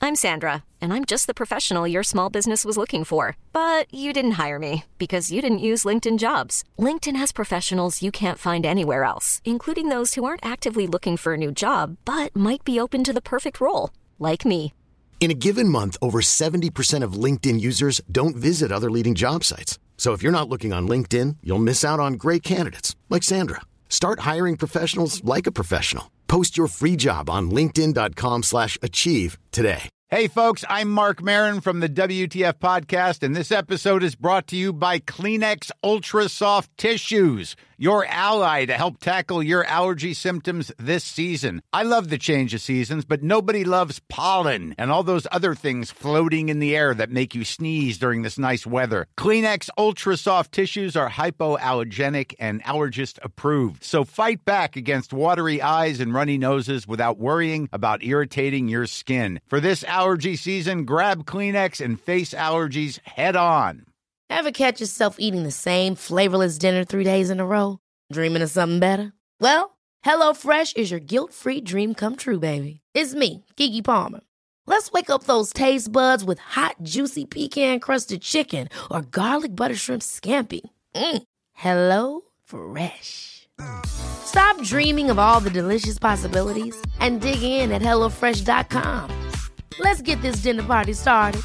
I'm Sandra, and I'm just the professional your small business was looking for. But you didn't hire me because you didn't use LinkedIn Jobs. LinkedIn has professionals you can't find anywhere else, including those who aren't actively looking for a new job, but might be open to the perfect role, like me. In a given month, over 70% of LinkedIn users don't visit other leading job sites. So if you're not looking on LinkedIn, you'll miss out on great candidates like Sandra. Start hiring professionals like a professional. Post your free job on linkedin.com/achieve today. Hey, folks, I'm Mark Maron from the WTF Podcast, and this episode is brought to you by Kleenex Ultra Soft Tissues, your ally to help tackle your allergy symptoms this season. I love the change of seasons, but nobody loves pollen and all those other things floating in the air that make you sneeze during this nice weather. Kleenex Ultra Soft Tissues are hypoallergenic and allergist approved, so fight back against watery eyes and runny noses without worrying about irritating your skin. For this allergy season, grab Kleenex and face allergies head on. Ever catch yourself eating the same flavorless dinner 3 days in a row? Dreaming of something better? Well, HelloFresh is your guilt-free dream come true, baby. It's me, Keke Palmer. Let's wake up those taste buds with hot, juicy pecan-crusted chicken or garlic butter shrimp scampi. Hello Fresh. Stop dreaming of all the delicious possibilities and dig in at HelloFresh.com. Let's get this dinner party started.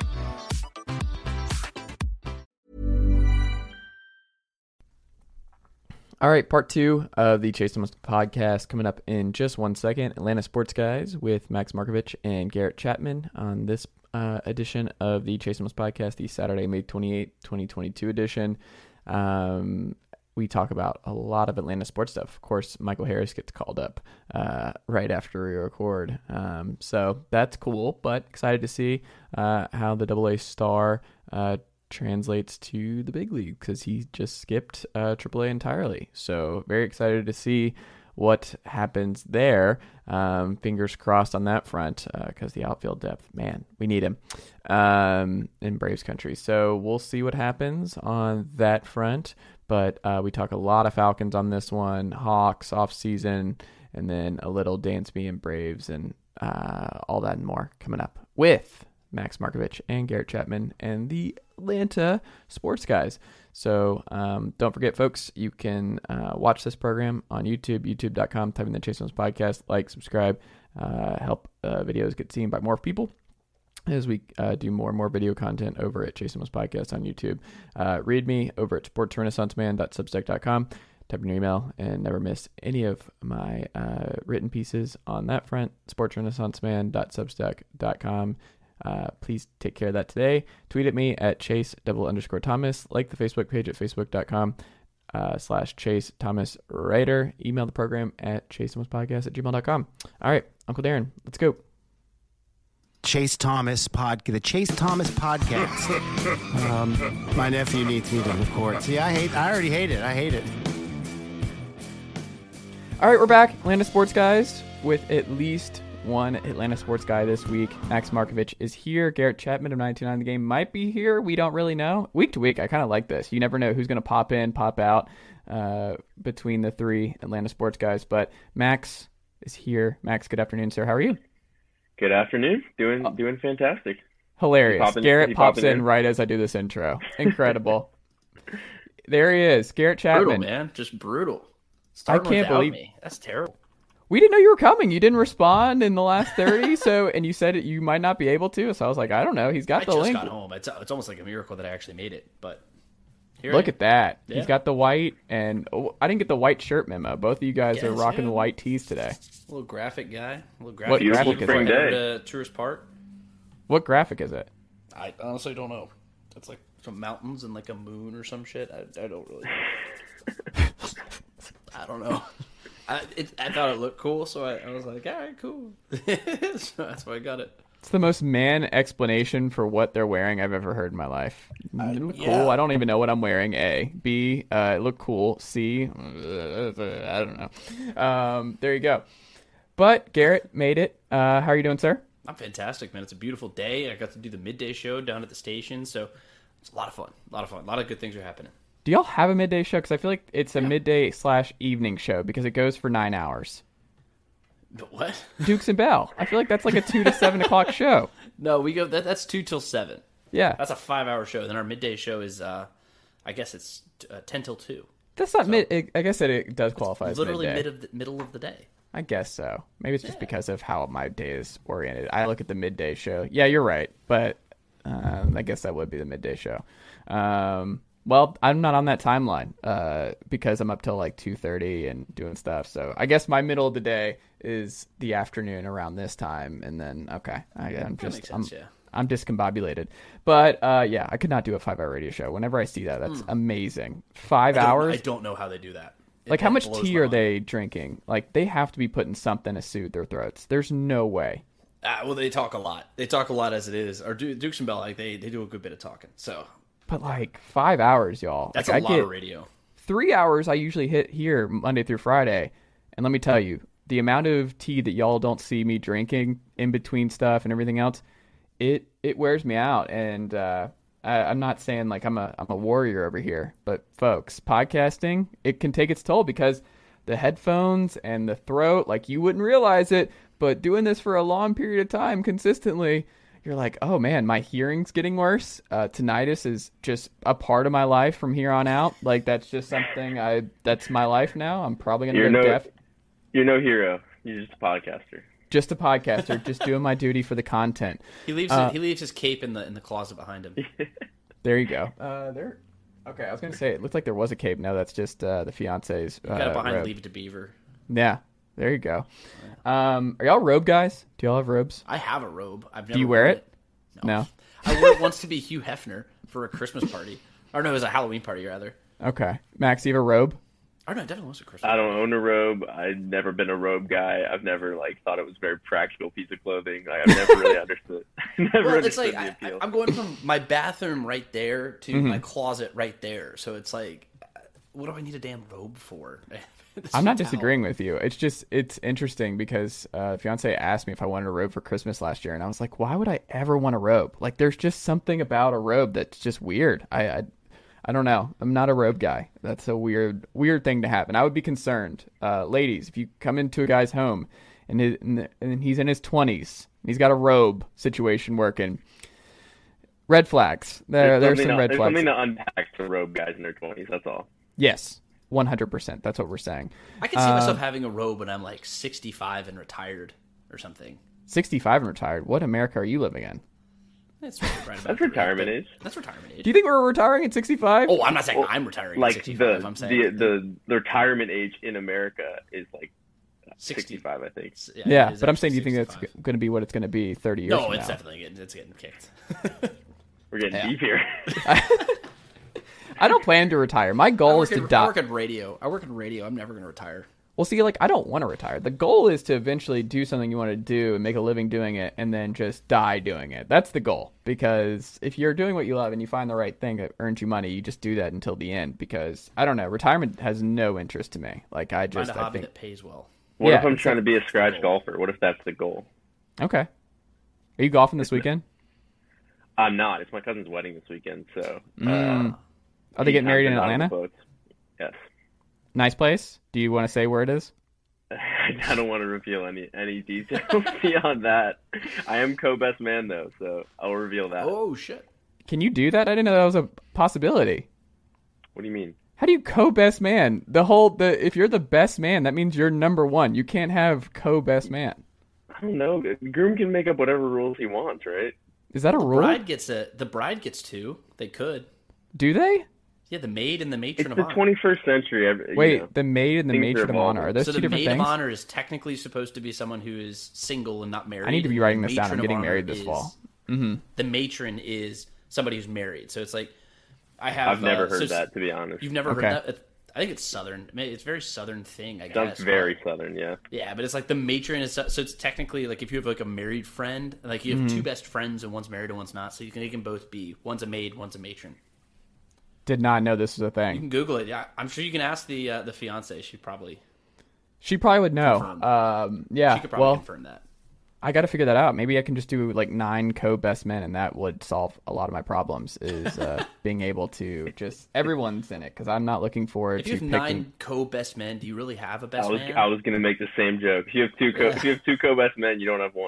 All right, part two of the Chase Thomas podcast coming up in just 1 second. Atlanta Sports Guys with Max Markovich and Garrett Chapman on this edition of the Chase Thomas podcast, the Saturday, May 28, 2022 edition. We talk about a lot of Atlanta sports stuff. Of course, Michael Harris gets called up right after we record. So that's cool, but excited to see how the AA star translates to the big league because he just skipped AAA entirely. So very excited to see what happens there. Fingers crossed on that front because the outfield depth, man, we need him in Braves country. So we'll see what happens on that front. But we talk a lot of Falcons on this one, Hawks off season, and then a little Dansby and Braves and all that and more coming up with Max Markovich and Garrett Chapman and the Atlanta Sports Guys. So don't forget, folks, you can watch this program on YouTube, youtube.com, type in the Chase Thomas Podcast, like, subscribe, help videos get seen by more people as we do more and more video content over at Chase Thomas Podcast on YouTube. Read me over at sportsrenaissanceman.substack.com. Type in your email and never miss any of my written pieces on that front, sportsrenaissanceman.substack.com. Please take care of that today. Tweet at me at Chase_Thomas. Like the Facebook page at facebook.com/Chase Thomas Writer. Email the program at chasethomaspodcast@gmail.com. All right, Uncle Darren, let's go. Chase Thomas the Chase Thomas podcast. My nephew needs me to record. See, I already hate it. I hate it. All right, we're back. Atlanta Sports Guys with at least one Atlanta Sports Guy this week. Max Markovich is here. Garrett Chapman of 929 The Game might be here. We don't really know. Week to week, I kind of like this. You never know who's going to pop in, pop out between the three Atlanta Sports Guys. But Max is here. Max, good afternoon, sir. How are you? Good afternoon. Doing fantastic. Hilarious. Garrett pops in right as I do this intro. Incredible. There he is. Garrett Chapman. Brutal, man. Just brutal. I can't believe me. That's terrible. We didn't know you were coming. You didn't respond in the last 30. And you said you might not be able to. So I was like, I don't know. He's got the link. I just got home. It's almost like a miracle that I actually made it. But look at that. Yeah. He's got the white, and I didn't get the white shirt memo. Both of you guys are rocking the white tees today. A little graphic guy. What graphic is it? Day. Tourist Park. What graphic is it? I honestly don't know. It's like some mountains and like a moon or some shit. I don't really. I don't know. I thought it looked cool, so I was like, all right, cool. So that's why I got it. It's the most man explanation for what they're wearing I've ever heard in my life. It look cool. I don't even know what I'm wearing. A. B. It looked cool. C. I don't know. There you go. But Garrett made it. How are you doing, sir? I'm fantastic, man. It's a beautiful day. I got to do the midday show down at the station, so it's a lot of fun. A lot of good things are happening. Do y'all have a midday show? Because I feel like it's a midday/evening show because it goes for 9 hours. What? Dukes and Bell. I feel like that's like a 2 to 7 o'clock show. No, we go. That's 2 till 7. Yeah, That's a 5-hour show. Then our midday show is, I guess it's 10 till 2. that's not mid. I guess it does qualify as Literally midday. middle of the day. I guess so. Maybe it's just because of how my day is oriented. I look at the midday show. Yeah, you're right, but I guess that would be the midday show. Well, I'm not on that timeline because I'm up till like 2:30 and doing stuff. So I guess my middle of the day is the afternoon around this time, and then I'm discombobulated. But yeah, I could not do a 5-hour radio show. Whenever I see that, that's amazing. 5 hours. I don't know how they do that. Like, how much blows tea my are mind. they drinking? Like, they have to be putting something to soothe their throats. There's no way. Well, they talk a lot. They talk a lot as it is. Or Dukes and Bell, like they do a good bit of talking. So But like 5 hours, y'all. that's like, a I lot get of radio. 3 hours I usually hit here Monday through Friday. And let me tell you, the amount of tea that y'all don't see me drinking in between stuff and everything else, it wears me out. And I'm not saying like I'm a warrior over here, but folks, podcasting, it can take its toll because the headphones and the throat, like you wouldn't realize it, but doing this for a long period of time consistently, you're like, oh man, my hearing's getting worse. Tinnitus is just a part of my life from here on out. Like that's just something that's my life now. I'm probably going to go deaf. You're no hero. You're just a podcaster. Just a podcaster, just doing my duty for the content. He leaves his cape in the closet behind him. There you go. Okay, I was going to say, it looked like there was a cape. No, that's just the fiance's Got it behind robe. Leave It to Beaver. Yeah, there you go. Are y'all robe guys? Do y'all have robes? I have a robe. I've never Do you wear worn it? No. I wore it once to be Hugh Hefner for a Christmas party. Or no, it was a Halloween party, rather. Okay. Max, you have a robe? Oh, no, it definitely was a Christmas I party. don't own a robe. I've never been a robe guy. I've never thought it was a very practical piece of clothing. I've never really understood. Well, it's like the appeal. I'm going from my bathroom right there to my closet right there. So it's like, what do I need a damn robe for? I'm not disagreeing with you. It's interesting because fiance asked me if I wanted a robe for Christmas last year, and I was like, why would I ever want a robe? Like, there's just something about a robe that's just weird. I don't know. I'm not a robe guy. That's a weird thing to have, and I would be concerned, ladies, if you come into a guy's home and he's in his 20s, and he's got a robe situation working. Red flags. There's some red There's flags. something to unpack for robe guys in their 20s. That's all. Yes, 100%. That's what we're saying. I can see myself having a robe when I'm like 65 and retired or something. 65 and retired. What America are you living in? That's right about That's the retirement rate, age. but That's retirement age. Do you think we're retiring at 65? Oh, I'm not saying I'm retiring at 65. I'm saying the retirement age in America is like 60. 65, I think. Yeah, it is but I'm saying, do you think 65. that's going to be what it's going to be 30 years No, from it's now? definitely getting kicked. We're getting deep here. I don't plan to retire. My goal is to I die. work in radio. I'm never going to retire. Well, see, like, I don't want to retire. The goal is to eventually do something you want to do and make a living doing it and then just die doing it. That's the goal. Because if you're doing what you love and you find the right thing that earns you money, you just do that until the end. Because, I don't know, retirement has no interest to me. Like, I Find just, a I hobby think... that pays well. What Yeah, if I'm it's trying to be a scratch golfer? What if that's the goal? Okay. Are you golfing this weekend? I'm not. It's my cousin's wedding this weekend, so. Are they getting married in I'm out on the Atlanta? boats. Yes. Nice place? Do you want to say where it is? I don't want to reveal any details beyond that. I am co-best man though, so I'll reveal that. Oh, shit. Can you do that? I didn't know that was a possibility. What do you mean? How do you co-best man? If you're the best man, that means you're number one. You can't have co-best man. I don't know. The groom can make up whatever rules he wants, right? Is that a rule? The bride gets 2. They could. Do they? Yeah, the maid and the It's matron the of honor. 21st century. Wait, the maid and the things are matron of honor. Are evolving. those So two the different maid things? of honor is technically supposed to be someone who is single and not married. I need to be and writing the this down. I'm matron of getting honor married this is- fall. The matron is somebody who's married. So it's like I've never heard that, to be honest. You've never Okay. heard that? I think it's Southern. It's a very Southern thing, I Sounds guess. very Southern, yeah. Yeah, but it's like the matron is so it's technically like if you have like a married friend, like you have two best friends and one's married and one's not, so they can both be one's a maid, one's a matron. Did not know this was a You thing. can Google it. Yeah, I'm sure you can ask the fiance. She probably She probably would know. Confirm. Yeah. she could probably Well, confirm that. I got to figure that out. Maybe I can just do like 9 co-best men, and that would solve a lot of my problems. Is being able to just everyone's in it because I'm not looking forward If you to have picking. 9 co-best men, do you really have a best man? I was gonna make the same joke. If you have two co-best men, you don't have one.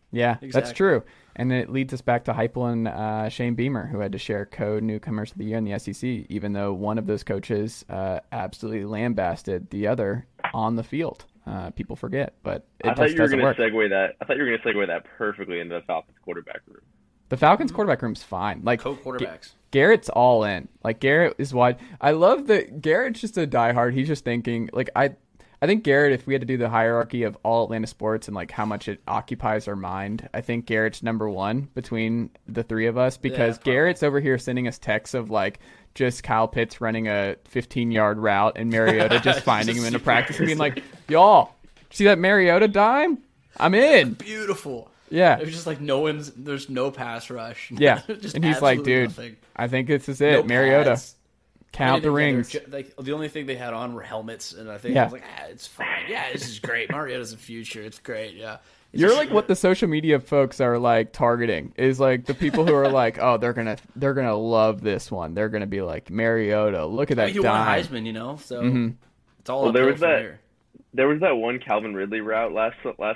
Yeah, Exactly. that's true. And it leads us back to Heupel and Shane Beamer, who had to share co-newcomers of the year in the SEC, even though one of those coaches absolutely lambasted the other on the field. People forget, but it I thought just you were doesn't going work. to segue that. I thought you were going to segue that perfectly into the Falcons quarterback room. The Falcons quarterback room's fine. Like Co-quarterbacks. Garrett's all in. Like Garrett is wide. I love that Garrett's just a diehard. He's just thinking like I think Garrett, if we had to do the hierarchy of all Atlanta sports and like how much it occupies our mind, I think Garrett's number one between the three of us because Garrett's over here sending us texts of like just Kyle Pitts running a 15-yard route and Mariota just finding him in a practice and being like, y'all, see that Mariota dime? I'm in. Beautiful. Yeah. It was just like there's no pass rush. Yeah. Just And he's like, absolutely dude, nothing. I think this is it. No Mariota. pads. Count the rings. Like the only thing they had on were helmets, and I think Yeah. I was like, it's fine. Yeah, this is great. Mariota's the future. It's great. Yeah. It's You're just- like what the social media folks are like targeting is like the people who are like, oh, they're gonna love this one. They're gonna be like Mariota. Look at I that mean, he won dime. Heisman, you know, so Mm-hmm. it's all Well, uphill there was from that- here. There was that one Calvin Ridley route last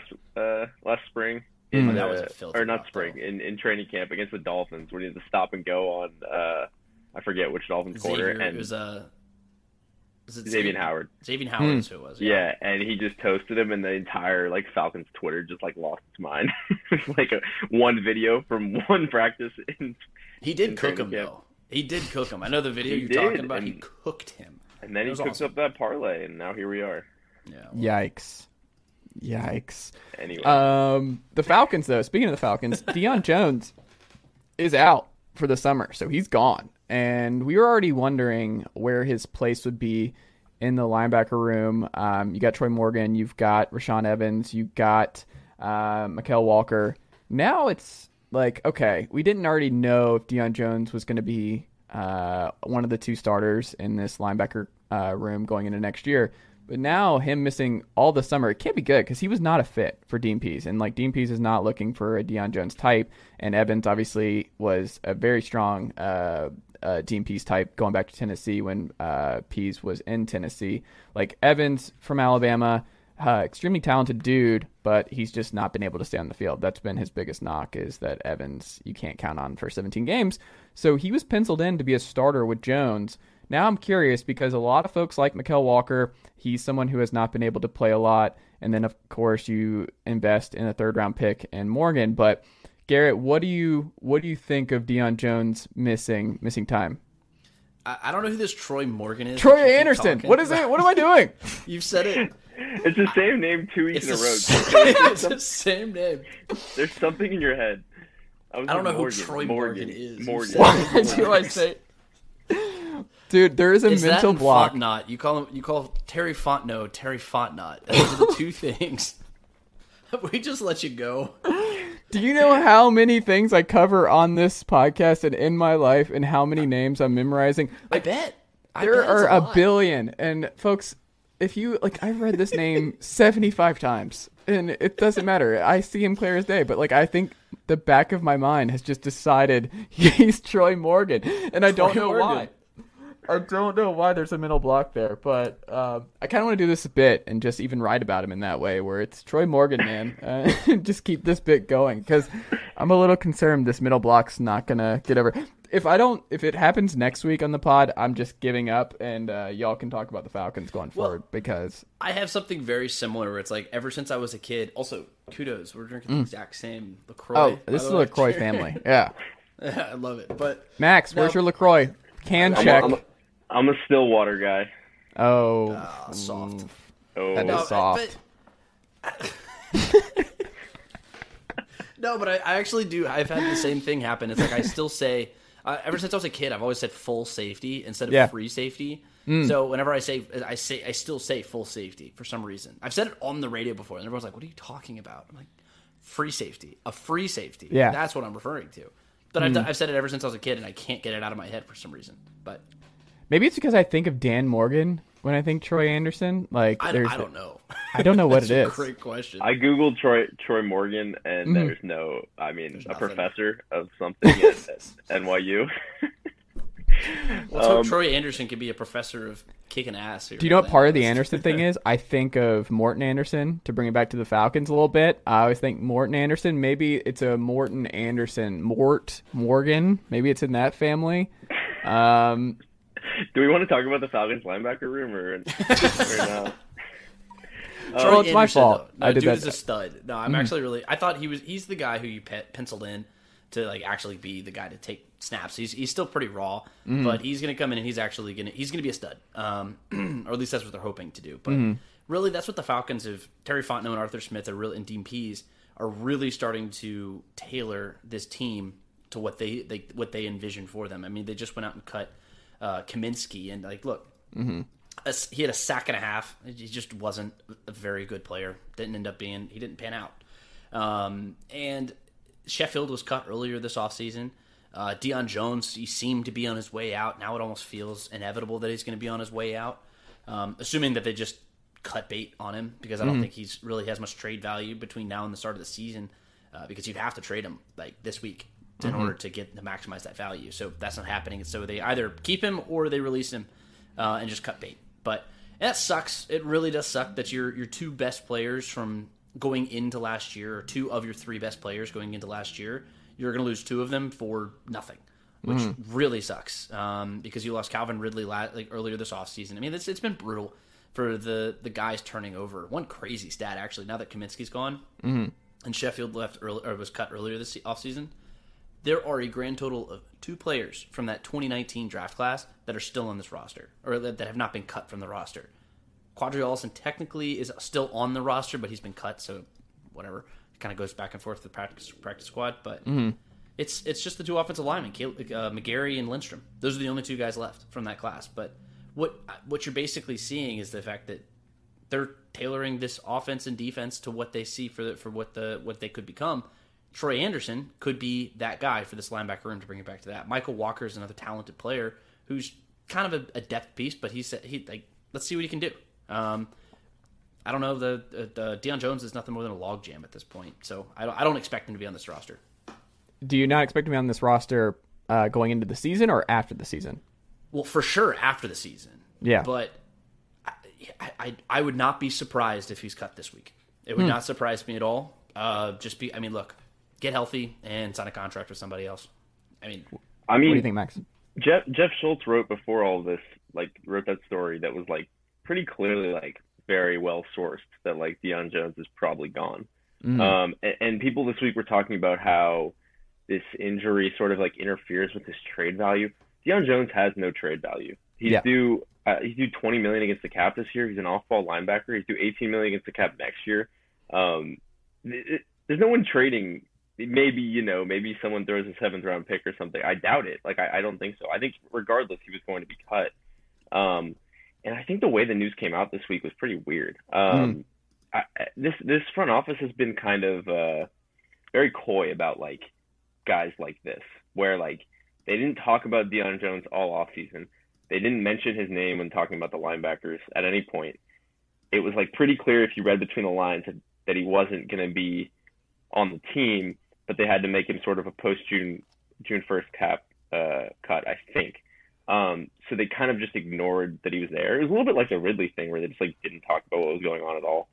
spring. Mm. That was a filthy or not route, spring though. in training camp against the Dolphins, where he had to stop and go on. I forget which Dolphins corner, Xavier, and was it Xavier Howard. Xavier Howard is who it was. Yeah, and he just toasted him, and the entire like Falcons Twitter just like lost its mind. It's like one video from one practice. He did cook training him camp. though. He did cook him. I know the video He you're did, talking about. He and- cooked him. And then It he was cooked awesome. up that parlay, and now here we are. Yeah. Yikes. Anyway, The Falcons though, speaking of the Falcons, Deion Jones is out for the summer, so he's gone. And we were already wondering where his place would be in the linebacker room. You got Troy Morgan, you've got Rashaan Evans, you've got Mykal Walker. Now it's like, okay, we didn't already know if Deion Jones was going to be one of the two starters in this linebacker room going into next year. But now him missing all the summer, it can't be good because he was not a fit for Dean Pease. And like Dean Pease is not looking for a Deion Jones type. And Evans obviously was a very strong Dean Pease type going back to Tennessee when Pease was in Tennessee. Like Evans from Alabama, extremely talented dude, but he's just not been able to stay on the field. That's been his biggest knock is that Evans you can't count on for 17 games. So he was penciled in to be a starter with Jones. Now I'm curious because a lot of folks like Mykal Walker, he's someone who has not been able to play a lot. And then, of course, you invest in a third-round pick in Morgan. But, Garrett, what do you think of Deion Jones missing time? I don't know who this Troy Morgan is. Troy that you keep Anderson. talking What is it? What am I doing? You've said it. it's the same name 2 weeks in a row. It's the same name. There's something in your head. I don't know who Troy Morgan is. Morgan. You What do I say? Dude, there is a Is that mental and block. Fontnot? You call Terry Fontenot Terry Fontnot. Those are the two things. We just let you go. Do you know how many things I cover on this podcast and in my life and how many names I'm memorizing? I bet. There are a lot. billion. And folks, if you like, I've read this name 75 times and it doesn't matter. I see him clear as day, but like, I think the back of my mind has just decided he's Troy Morgan and I don't know why. I don't know why there's a mental block there, but I kind of want to do this bit and just even write about him in that way where it's Troy Morgan, man. Just keep this bit going because I'm a little concerned this middle block's not going to get over. If it happens next week on the pod, I'm just giving up and y'all can talk about the Falcons going forward because I have something very similar where it's like ever since I was a kid. Also, kudos, we're drinking the exact same LaCroix. oh, by this the is a way. LaCroix family. Yeah. I love it. But Max, where's your LaCroix? Can check. I'm a Stillwater guy. soft. Oh, That is soft. No, but I actually do. I've had the same thing happen. It's like I still say, ever since I was a kid, I've always said full safety instead of free safety. So whenever I still say full safety for some reason. I've said it on the radio before, and everyone's like, "What are you talking about?" I'm like, "Free safety, a free safety." Yeah. That's what I'm referring to. But I've said it ever since I was a kid, and I can't get it out of my head for some reason. But Maybe it's because I think of Dan Morgan when I think Troy Anderson. Like, I don't know. I don't know what it That's is. a great question. I googled Troy Morgan, and there's no. I mean, There's a nothing. professor of something at NYU. Let's hope Troy Anderson could be a professor of kicking ass here. Do you know what part of the Anderson thing is? I think of Morton Anderson, to bring it back to the Falcons a little bit. I always think Morton Anderson. Maybe it's a Morton Anderson. Morgan. Maybe it's in that family. Do we want to talk about the Falcons linebacker room or not? Well, it's my fault. No, I did dude that. is a stud. No, I'm actually really. I thought he's the guy who you penciled in to like actually be the guy to take snaps. He's still pretty raw, but he's going to come in and he's going to be a stud. Or at least that's what they're hoping to do. But really, that's what the Falcons have. Terry Fontenot and Arthur Smith and Dean Pease are really starting to tailor this team to what they envision for them. I mean, they just went out and cut Kaminsky, and like, look, he had a sack and a half. He just wasn't a very good player. He didn't pan out. And Sheffield was cut earlier this offseason. Deion Jones, he seemed to be on his way out. Now it almost feels inevitable that he's going to be on his way out, assuming that they just cut bait on him, because I don't think he's really has much trade value between now and the start of the season, because you'd have to trade him like this week in order to maximize that value. So that's not happening. So they either keep him or they release him and just cut bait. But that sucks. It really does suck that your two best players from going into last year, or two of your three best players going into last year, you're going to lose two of them for nothing, which really sucks, because you lost Calvin Ridley earlier this offseason. I mean, it's been brutal for the guys turning over. One crazy stat, actually, now that Kaminsky's gone and Sheffield was cut earlier this offseason, there are a grand total of two players from that 2019 draft class that are still on this roster, or that have not been cut from the roster. Quadri Allison technically is still on the roster, but he's been cut, so whatever. It kind of goes back and forth with the practice squad, but it's just the two offensive linemen, McGarry and Lindstrom. Those are the only two guys left from that class. But what you're basically seeing is the fact that they're tailoring this offense and defense to what they see for what they could become. Troy Anderson could be that guy for this linebacker room, to bring it back to that. Michael Walker is another talented player who's kind of a depth piece, but let's see what he can do. I don't know. The Deion Jones is nothing more than a logjam at this point, so I don't expect him to be on this roster. Do you not expect him to be on this roster going into the season or after the season? Well, for sure after the season. Yeah, but I would not be surprised if he's cut this week. It would not surprise me at all. Look, get healthy and sign a contract with somebody else. I mean, what do you think, Max? Jeff Schultz wrote before all this, wrote that story that was pretty clearly very well sourced, that Deion Jones is probably gone. And people this week were talking about how this injury sort of interferes with his trade value. Deion Jones has no trade value. He's due $20 million against the cap this year. He's an off-ball linebacker. He's due $18 million against the cap next year. There's no one trading. Maybe someone throws a 7th round pick or something. I doubt it. I don't think so. I think regardless, he was going to be cut. And I think the way the news came out this week was pretty weird. This front office has been kind of very coy about guys like this, where they didn't talk about Deion Jones all offseason. They didn't mention his name when talking about the linebackers at any point. It was pretty clear if you read between the lines that he wasn't going to be on the team, but they had to make him sort of a post-June 1st cap cut, I think. So they kind of just ignored that he was there. It was a little bit like the Ridley thing, where they just didn't talk about what was going on at all.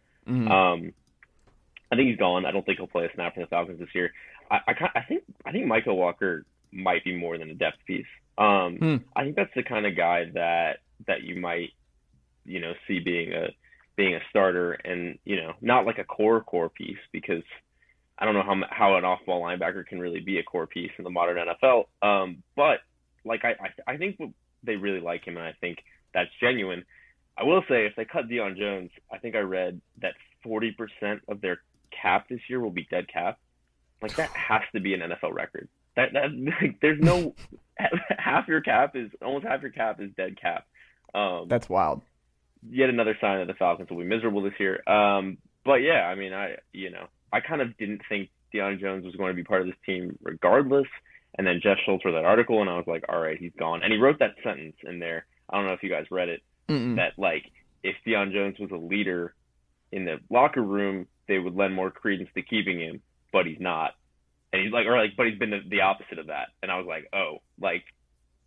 I think he's gone. I don't think he'll play a snap for the Falcons this year. I think Michael Walker might be more than a depth piece. I think that's the kind of guy that you might see being a starter, and not like a core piece, because I don't know how an off-ball linebacker can really be a core piece in the modern NFL. But I think they really like him, and I think that's genuine. I will say, if they cut Deion Jones, I think I read that 40% of their cap this year will be dead cap. That has to be an NFL record. That there's no almost half your cap is dead cap. That's wild. Yet another sign that the Falcons will be miserable this year. But yeah, I mean, I kind of didn't think Deion Jones was going to be part of this team regardless. And then Jeff Schultz wrote that article, and I was like, all right, he's gone. And he wrote that sentence in there. I don't know if you guys read it. That if Deion Jones was a leader in the locker room, they would lend more credence to keeping him, but he's not. And he's but he's been the opposite of that. And I was like, oh,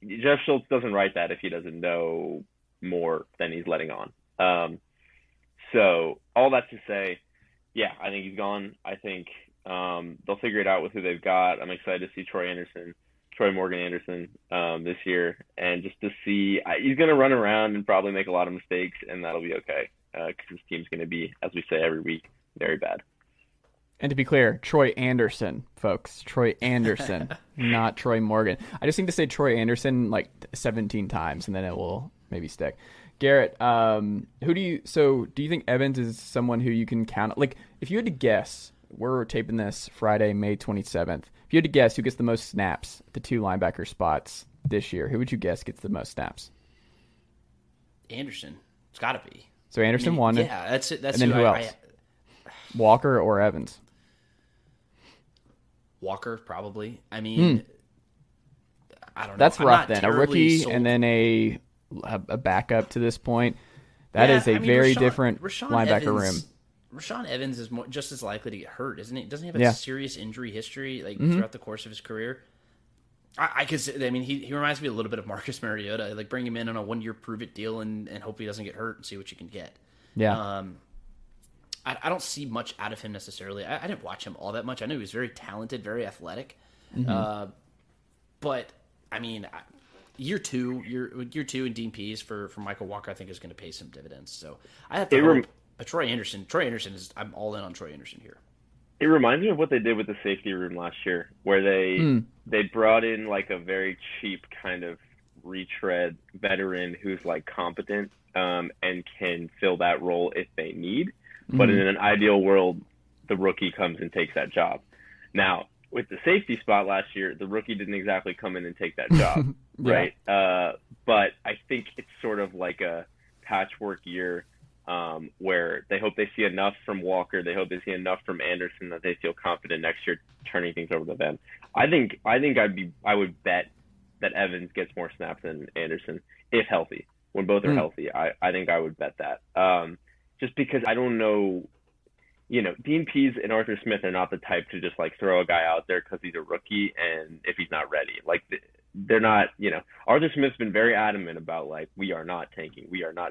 Jeff Schultz doesn't write that if he doesn't know more than he's letting on. So all that to say, yeah, I think he's gone. I think they'll figure it out with who they've got. I'm excited to see Troy Morgan Anderson this year, and just to see he's going to run around and probably make a lot of mistakes, and that'll be okay because his team's going to be, as we say every week, very bad. And to be clear, Troy Anderson, folks. Troy Anderson, not Troy Morgan. I just need to say Troy Anderson like 17 times, and then it will maybe stick. Garrett, do you think Evans is someone who you can count? Like, if you had to guess, we're taping this Friday, May 27th. If you had to guess who gets the most snaps at the 2 linebacker spots this year, who would you guess gets the most snaps? Anderson. It's got to be. So Anderson won. Yeah, that's it. That's and then who else? Walker or Evans? Walker, probably. I mean, I don't know. That's rough then. A rookie and then a backup to this point. That is a very different linebacker room. Rashaan Evans is just as likely to get hurt, isn't he? Doesn't he have a serious injury history throughout the course of his career? He reminds me a little bit of Marcus Mariota. Like, bring him in on a 1-year prove-it deal and hope he doesn't get hurt and see what you can get. Yeah. I don't see much out of him necessarily. I didn't watch him all that much. I know he was very talented, very athletic. But, I mean, year two and Dean Pease for Michael Walker, I think, is going to pay some dividends. So I have to hope. But Troy Anderson I'm all in on Troy Anderson here. It reminds me of what they did with the safety room last year, where they brought in like a very cheap kind of retread veteran who's like competent and can fill that role if they need. But in an ideal world, the rookie comes and takes that job. Now, with the safety spot last year, the rookie didn't exactly come in and take that job, right? But I think it's sort of like a patchwork year where they hope they see enough from Walker, they hope they see enough from Anderson that they feel confident next year turning things over to them. I would bet that Evans gets more snaps than Anderson if healthy. When both are healthy, I think I would bet that. Just because I don't know, Dean Pease and Arthur Smith are not the type to just like throw a guy out there because he's a rookie and if he's not ready. Like, they're not, Arthur Smith's been very adamant about like, we are not tanking.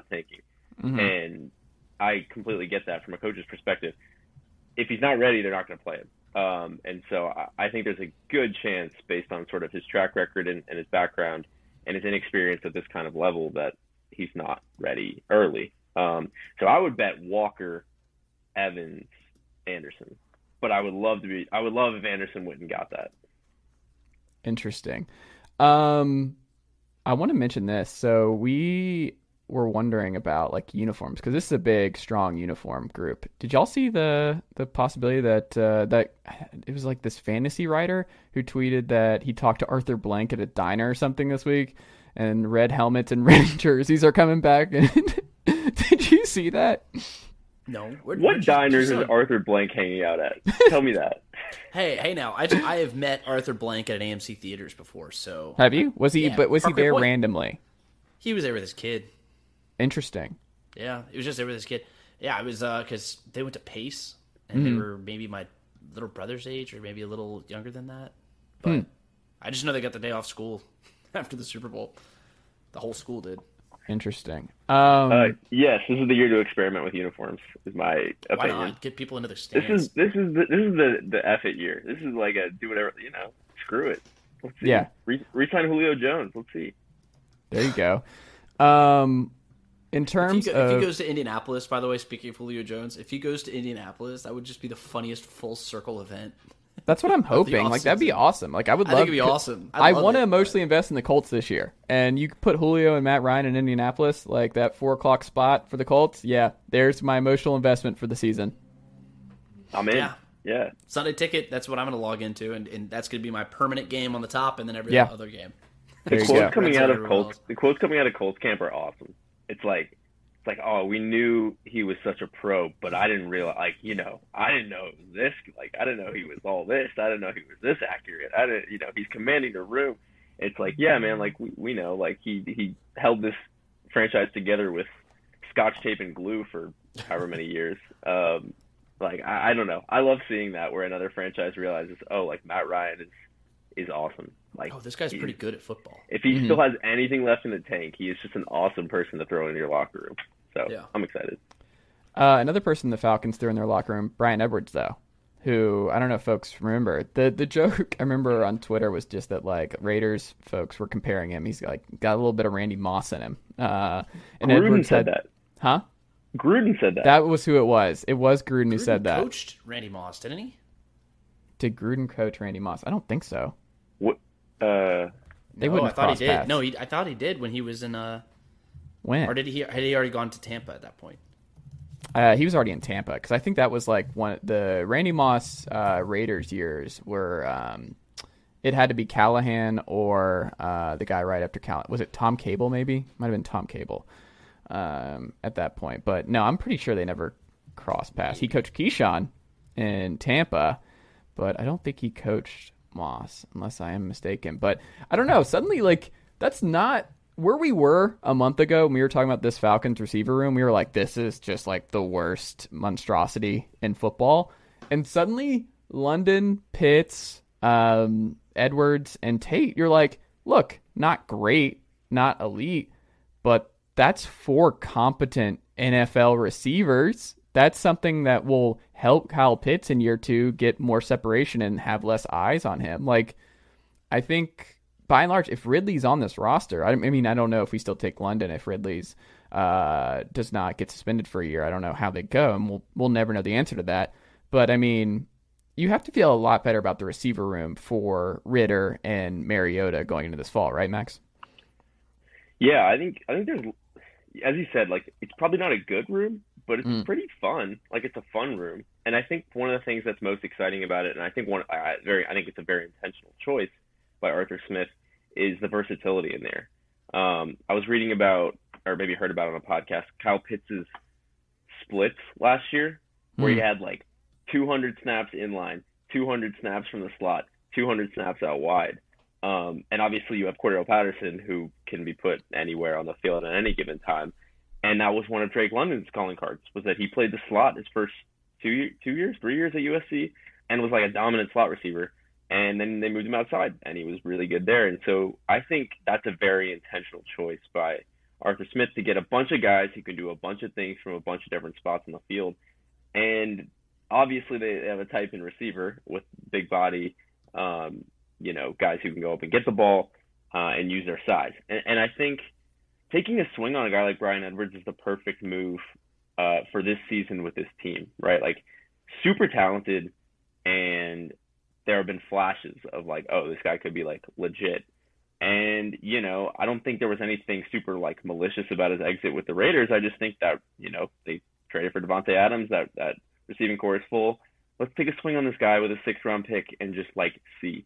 And I completely get that from a coach's perspective. If he's not ready, they're not going to play him. And so I think there's a good chance, based on sort of his track record and his background and his inexperience at this kind of level, that he's not ready early. So I would bet Walker, Evans, Anderson. But I would love if Anderson went and got that. Interesting. I want to mention this. So we were wondering about like uniforms, because this is a big, strong uniform group. Did y'all see the possibility that that it was like this fantasy writer who tweeted that he talked to Arthur Blank at a diner or something this week, and red helmets and red jerseys are coming back? Did you see that? No. What diners is Arthur Blank hanging out at? Tell me that. Hey, now I have met Arthur Blank at an AMC Theaters before. So have you? Was he? Yeah, but was Parkway he there Point. Randomly? He was there with his kid. Interesting. Yeah, he was just there with his kid. Yeah, it was because they went to Pace, and they were maybe my little brother's age, or maybe a little younger than that. But I just know they got the day off school after the Super Bowl. The whole school did. Interesting. Yes, this is the year to experiment with uniforms. Is my opinion. Why not get people into their stands? This is the F it year. This is like a do whatever, screw it. Let's see. Yeah. Resign Julio Jones. Let's see. There you go. In terms if he goes to Indianapolis, by the way, speaking of Julio Jones, if he goes to Indianapolis, that would just be the funniest full circle event. That's what I'm hoping. Like, that'd be awesome. Like, I would love. I think it'd be awesome. I want to emotionally invest in the Colts this year, and you put Julio and Matt Ryan in Indianapolis, like that 4:00 spot for the Colts. Yeah, there's my emotional investment for the season. I'm in. Yeah. Sunday ticket. That's what I'm going to log into, and that's going to be my permanent game on the top, and then every other game. The quotes coming out of Colts camp are awesome. It's like, oh, we knew he was such a pro, but I didn't realize, I didn't know it was this. Like, I didn't know he was all this. I didn't know he was this accurate. I didn't, he's commanding the room. It's like, yeah, man, like we know, like he held this franchise together with Scotch tape and glue for however many years. Like, I don't know. I love seeing that where another franchise realizes, oh, like Matt Ryan is is awesome. Like, this guy's pretty good at football. If he still has anything left in the tank, he is just an awesome person to throw in your locker room. So I'm excited. Another person the Falcons threw in their locker room, Bryan Edwards, though, who I don't know if folks remember. The joke I remember on Twitter was just that like Raiders folks were comparing him. He's like got a little bit of Randy Moss in him. And Gruden Edwards said that. Huh? Gruden said that. That was who it was. It was Gruden who said that. Coached Randy Moss, didn't he? Did Gruden coach Randy Moss? I don't think so. What? They wouldn't. I thought he did. Paths. No, I thought he did when he was in. When? Or had he already gone to Tampa at that point? He was already in Tampa because I think that was like the Randy Moss Raiders years were. It had to be Callahan or the guy right after Callahan. Was it Tom Cable? Maybe might have been Tom Cable at that point. But no, I'm pretty sure they never crossed paths. He coached Keyshawn in Tampa, but I don't think he coached Moss unless I am mistaken. But I don't know. Suddenly, like that's not where we were a month ago when we were talking about this Falcons receiver room. We were like, this is just like the worst monstrosity in football. And suddenly London, Pitts, Edwards, and Tate, you're like, look, not great, not elite, but that's 4 competent NFL receivers. That's something that will help Kyle Pitts in year 2 get more separation and have less eyes on him. Like, I think by and large, if Ridley's on this roster, I mean, I don't know if we still take London if Ridley's does not get suspended for a year. I don't know how they go, and we'll never know the answer to that. But I mean, you have to feel a lot better about the receiver room for Ritter and Mariota going into this fall, right, Max? Yeah, I think there's, as you said, like it's probably not a good room, but it's pretty fun. Like it's a fun room, and I think one of the things that's most exciting about it, and I think I think it's a very intentional choice by Arthur Smith, is the versatility in there. I was reading about, or maybe heard about on a podcast, Kyle Pitts' splits last year, where he had like 200 snaps in line, 200 snaps from the slot, 200 snaps out wide. And obviously you have Cordero Patterson, who can be put anywhere on the field at any given time. And that was one of Drake London's calling cards, was that he played the slot his first 3 years at USC and was like a dominant slot receiver. And then they moved him outside, and he was really good there. And so I think that's a very intentional choice by Arthur Smith to get a bunch of guys who can do a bunch of things from a bunch of different spots on the field. And obviously they have a type in receiver with big body, guys who can go up and get the ball and use their size. And I think taking a swing on a guy like Bryan Edwards is the perfect move for this season with this team, right? Like super talented, and there have been flashes of like, oh, this guy could be like legit. And, I don't think there was anything super like malicious about his exit with the Raiders. I just think that, they traded for Devontae Adams, that receiving core is full. Let's take a swing on this guy with a 6th-round pick and just like see.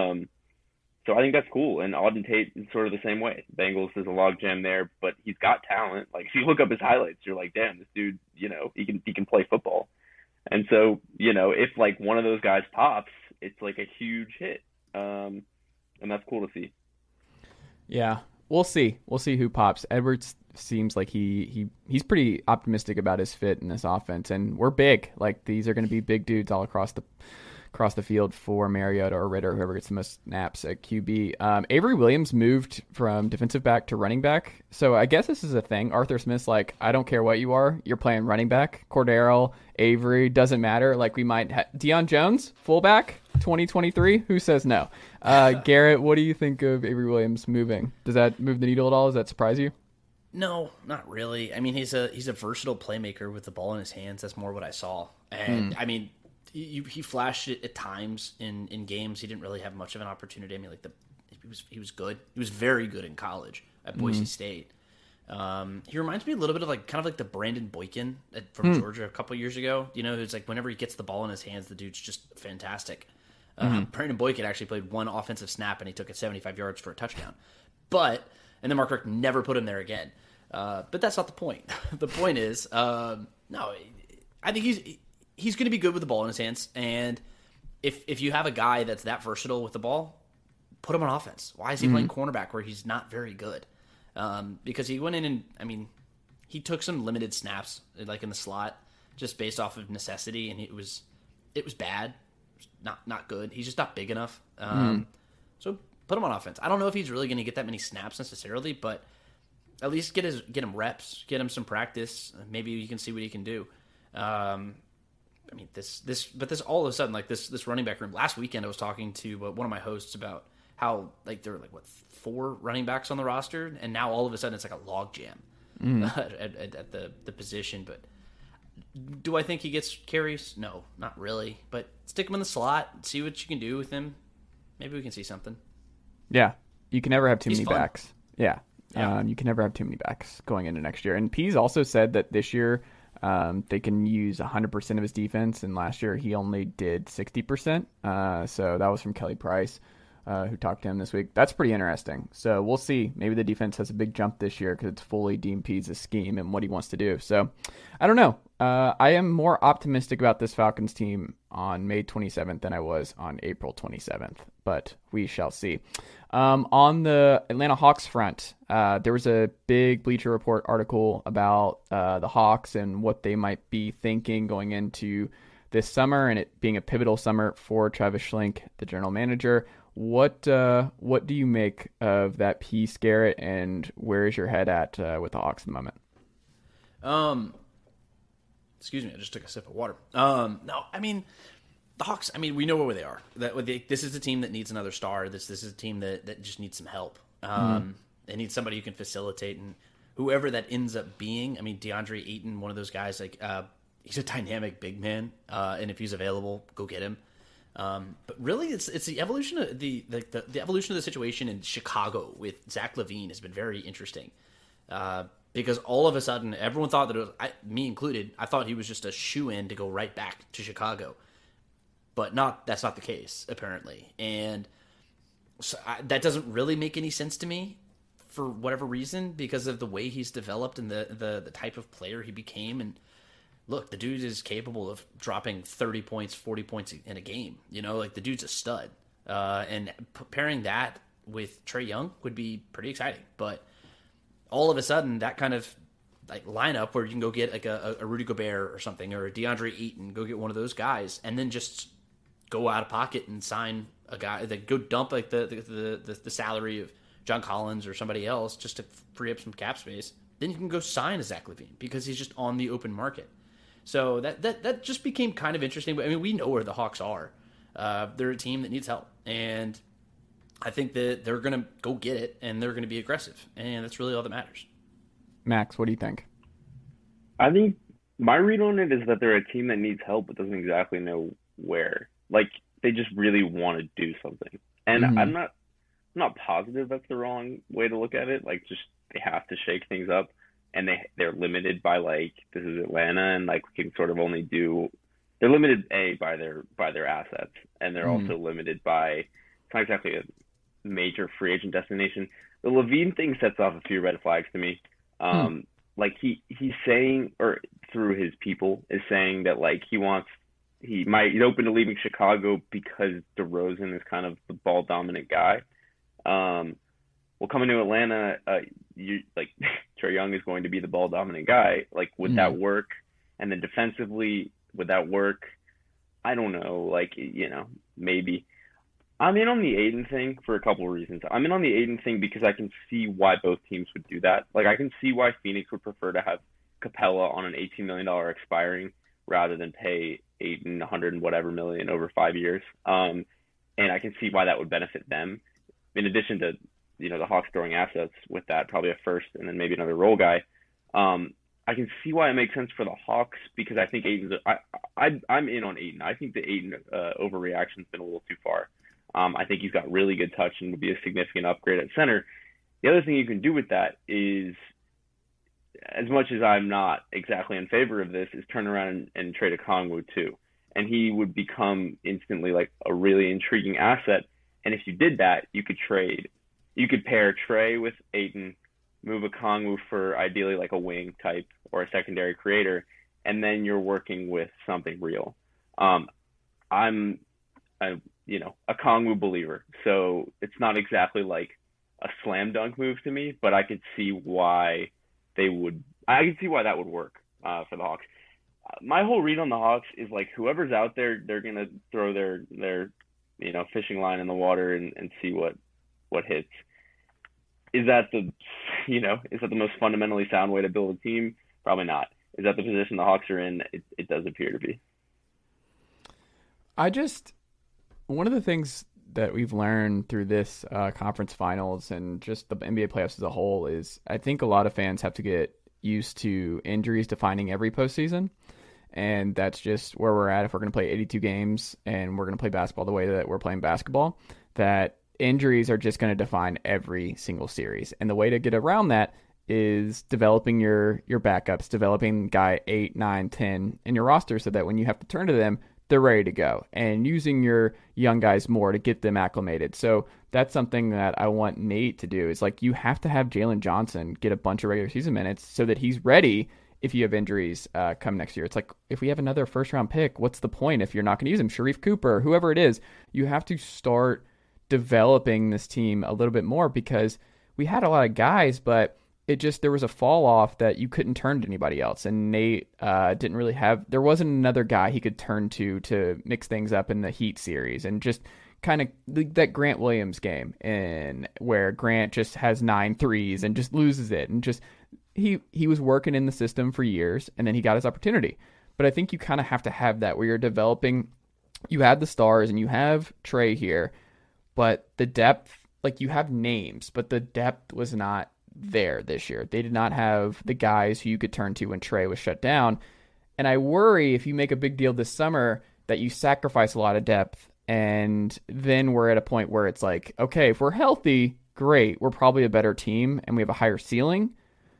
So I think that's cool. And Auden Tate is sort of the same way. Bengals is a logjam there, but he's got talent. Like if you look up his highlights, you're like, damn, this dude, he can play football. And so, if like one of those guys pops, it's like a huge hit. And that's cool to see. Yeah, we'll see. We'll see who pops. Edwards seems like he's pretty optimistic about his fit in this offense, and we're big. Like these are going to be big dudes all across the field for Mariota or Ritter, whoever gets the most snaps at QB. Avery Williams moved from defensive back to running back, so I guess this is a thing. Arthur Smith's like, I don't care what you are, you're playing running back. Cordero, Avery, doesn't matter. Like we might Deion Jones, fullback, 2023. Who says no? Garrett, what do you think of Avery Williams moving? Does that move the needle at all? Does that surprise you? No, not really. I mean, he's a versatile playmaker with the ball in his hands. That's more what I saw. And I mean, he flashed it at times in games. He didn't really have much of an opportunity. I mean, like he was good. He was very good in college at Boise State. He reminds me a little bit of kind of the Brandon Boykin from Georgia a couple years ago. Who's like whenever he gets the ball in his hands, the dude's just fantastic. Brandon Boykin actually played one offensive snap and he took it 75 yards for a touchdown. And then Mark Richt never put him there again. But that's not the point. The point is, no, I think he's going to be good with the ball in his hands. And if you have a guy that's that versatile with the ball, put him on offense. Why is he playing cornerback where he's not very good? Because he went in and, I mean, he took some limited snaps like in the slot just based off of necessity, and it was bad. It was not good. He's just not big enough. So put him on offense. I don't know if he's really going to get that many snaps necessarily, but at least get him reps, get him some practice. Maybe you can see what he can do. I mean, this all of a sudden, like this running back room. Last weekend, I was talking to one of my hosts about how like there were like 4 running backs on the roster, and now all of a sudden it's like a log jam at the position. But do I think he gets carries? No, not really. But stick him in the slot, see what you can do with him. Maybe we can see something. Yeah, you can never have too many fun. backs. Yeah. You can never have too many backs going into next year. And Pease also said that this year they can use 100% of his defense, and last year he only did 60%. So that was from Kelly Price, who talked to him this week. That's pretty interesting. So we'll see. Maybe the defense has a big jump this year because it's fully Dean Pease's scheme and what he wants to do. So I don't know. I am more optimistic about this Falcons team on May 27th than I was on April 27th, but we shall see. On the Atlanta Hawks front, there was a big Bleacher Report article about the Hawks and what they might be thinking going into this summer, and it being a pivotal summer for Travis Schlenk, the general manager. What do you make of that piece, Garrett, and where is your head at with the Hawks at the moment? Excuse me, I just took a sip of water. No, I mean, the Hawks, I mean, we know where they are. This is a team that needs another star. This is a team that just needs some help. They need somebody who can facilitate, and whoever that ends up being, I mean, DeAndre Ayton, one of those guys, like he's a dynamic big man, and if he's available, go get him. But really, it's the evolution of the evolution of the situation in Chicago with Zach LaVine has been very interesting. Because all of a sudden, everyone thought that it was, me included, I thought he was just a shoe-in to go right back to Chicago. But that's not the case, apparently. And so that doesn't really make any sense to me for whatever reason, because of the way he's developed and the type of player he became. And look, the dude is capable of dropping 30 points, 40 points in a game. You know, like the dude's a stud. And pairing that with Trae Young would be pretty exciting. But all of a sudden, that kind of like lineup where you can go get like a Rudy Gobert or something, or a DeAndre Ayton, go get one of those guys, and then just go out of pocket and sign a guy that go dump like the salary of John Collins or somebody else just to free up some cap space. Then you can go sign a Zach LaVine because he's just on the open market. So that just became kind of interesting. But I mean, we know where the Hawks are. They're a team that needs help, and I think that they're going to go get it, and they're going to be aggressive, and that's really all that matters. Max, what do you think? I think my read on it is that they're a team that needs help but doesn't exactly know where. Like, they just really want to do something. And I'm not positive that's the wrong way to look at it. Like, just they have to shake things up, and they're limited by, like, this is Atlanta, and, like, we can sort of only do – they're limited, by their assets, and they're also limited by – it's not exactly a major free agent destination. The LaVine thing sets off a few red flags to me. Like he's saying, or through his people is saying that like he's open to leaving Chicago because DeRozan is kind of the ball dominant guy. Well, coming to Atlanta, Trae Young is going to be the ball dominant guy. Like, would that work? And then defensively, would that work? I don't know. Like, you know, maybe. I'm in on the Ayton thing for a couple of reasons. I'm in on the Ayton thing because I can see why both teams would do that. Like, I can see why Phoenix would prefer to have Capella on an $18 million expiring rather than pay Ayton 100 and whatever million over 5 years. And I can see why that would benefit them. In addition to, you know, the Hawks throwing assets with that, probably a first and then maybe another role guy. I can see why it makes sense for the Hawks because I think Ayton's I'm in on Ayton. I think the Ayton overreaction's been a little too far. I think he's got really good touch and would be a significant upgrade at center. The other thing you can do with that is, as much as I'm not exactly in favor of this, is turn around and trade Okongwu too. And he would become instantly like a really intriguing asset. And if you did that, you could pair Trae with Ayton, move Okongwu for ideally like a wing type or a secondary creator, and then you're working with something real. I'm a Okongwu believer, so it's not exactly like a slam dunk move to me, but I could see why that would work for the Hawks. My whole read on the Hawks is like whoever's out there, they're gonna throw their fishing line in the water and see what hits. Is that the most fundamentally sound way to build a team? Probably not. Is that the position the Hawks are in? It does appear to be. One of the things that we've learned through this conference finals and just the NBA playoffs as a whole is I think a lot of fans have to get used to injuries defining every postseason. And that's just where we're at. If we're going to play 82 games and we're going to play basketball the way that we're playing basketball, that injuries are just going to define every single series. And the way to get around that is developing your backups, developing guy 8, 9, 10 in your roster so that when you have to turn to them, they're ready to go, and using your young guys more to get them acclimated. So that's something that I want Nate to do is like you have to have Jalen Johnson get a bunch of regular season minutes so that he's ready if you have injuries come next year. It's like if we have another first-round pick, what's the point if you're not going to use him? Sharif Cooper, whoever it is, you have to start developing this team a little bit more because we had a lot of guys, but there was a fall off that you couldn't turn to anybody else. And Nate didn't really there wasn't another guy he could turn to mix things up in the Heat series and just kind of that Grant Williams game and where Grant just has 9 threes and just loses it. And just, he was working in the system for years and then he got his opportunity. But I think you kind of have to have that where you're developing, you had the stars and you have Trey here, but the depth, like you have names, but the depth was not there this year. They did not have the guys who you could turn to when Trey was shut down. And I worry if you make a big deal this summer that you sacrifice a lot of depth and then we're at a point where it's like, okay, if we're healthy, great. We're probably a better team and we have a higher ceiling.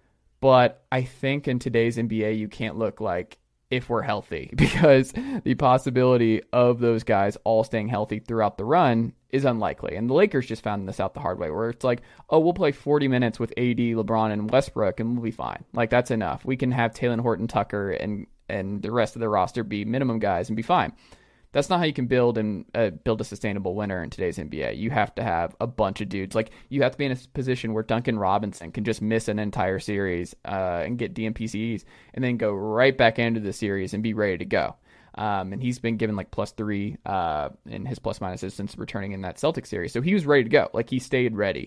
But I think in today's NBA, you can't look like if we're healthy because the possibility of those guys all staying healthy throughout the run is unlikely. And the Lakers just found this out the hard way where it's like, oh, we'll play 40 minutes with AD, LeBron, and Westbrook and we'll be fine. Like that's enough. We can have Talen Horton Tucker and the rest of the roster be minimum guys and be fine. That's not how you can build a sustainable winner in today's NBA. You have to have a bunch of dudes. Like you have to be in a position where Duncan Robinson can just miss an entire series and get DNPCs and then go right back into the series and be ready to go. And he's been given like +3 in his plus minuses since returning in that Celtics series. So he was ready to go. Like he stayed ready.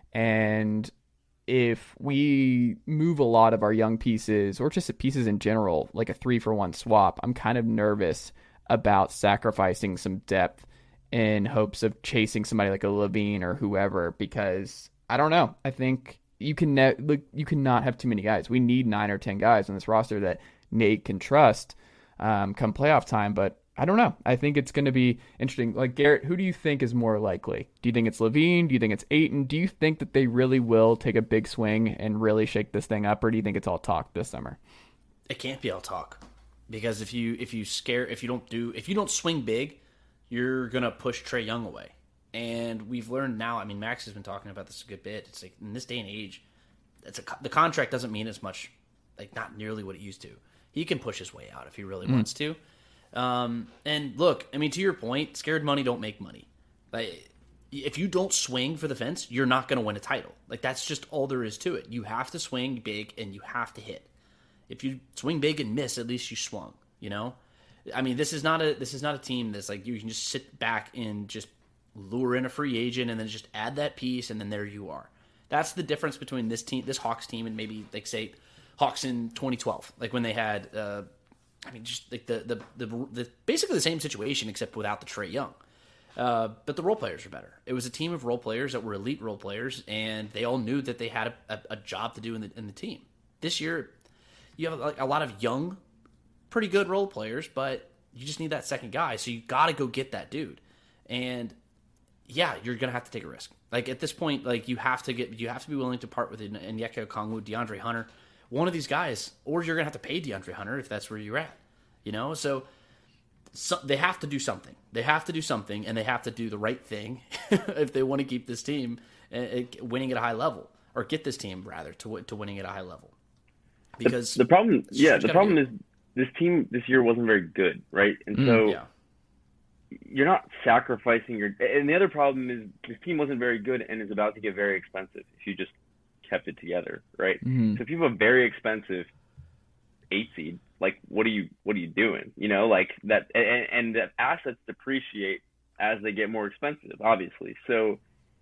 And if we move a lot of our young pieces or just pieces in general, like a 3-for-1 swap, I'm kind of nervous about sacrificing some depth in hopes of chasing somebody like a Levine or whoever, because I don't know. I think you cannot have too many guys. We need 9 or 10 guys on this roster that Nate can trust come playoff time, but I don't know. I think it's going to be interesting. Like Garrett, who do you think is more likely? Do you think it's Levine? Do you think it's Ayton? Do you think that they really will take a big swing and really shake this thing up, or do you think it's all talk this summer? It can't be all talk. Because if you don't swing big, you're gonna push Trae Young away. And we've learned now. I mean, Max has been talking about this a good bit. It's like in this day and age, the contract doesn't mean as much, like not nearly what it used to. He can push his way out if he really wants to. And look, I mean, to your point, scared money don't make money. Like if you don't swing for the fence, you're not gonna win a title. Like that's just all there is to it. You have to swing big and you have to hit. If you swing big and miss, at least you swung, you know? I mean, this is not a team that's like you can just sit back and just lure in a free agent and then just add that piece and then there you are. That's the difference between this Hawks team and maybe like say Hawks in 2012, like when they had just like the basically the same situation except without the Trae Young. But the role players are better. It was a team of role players that were elite role players and they all knew that they had a job to do in the team. This year you have like a lot of young, pretty good role players, but you just need that second guy. So you got to go get that dude. And yeah, you're going to have to take a risk. Like at this point, like you have to be willing to part with Onyeka Okongwu, DeAndre Hunter, one of these guys, or you're going to have to pay DeAndre Hunter if that's where you're at, you know? So they have to do something. They have to do something, and they have to do the right thing if they want to keep this team winning at a high level, or get this team rather to winning at a high level. Because the problem is this team this year wasn't very good, right? And so you're not sacrificing and the other problem is this team wasn't very good and is about to get very expensive if you just kept it together, right? So if you have a very expensive 8 seed, like what are you doing? You know, like that, and that assets depreciate as they get more expensive, obviously. So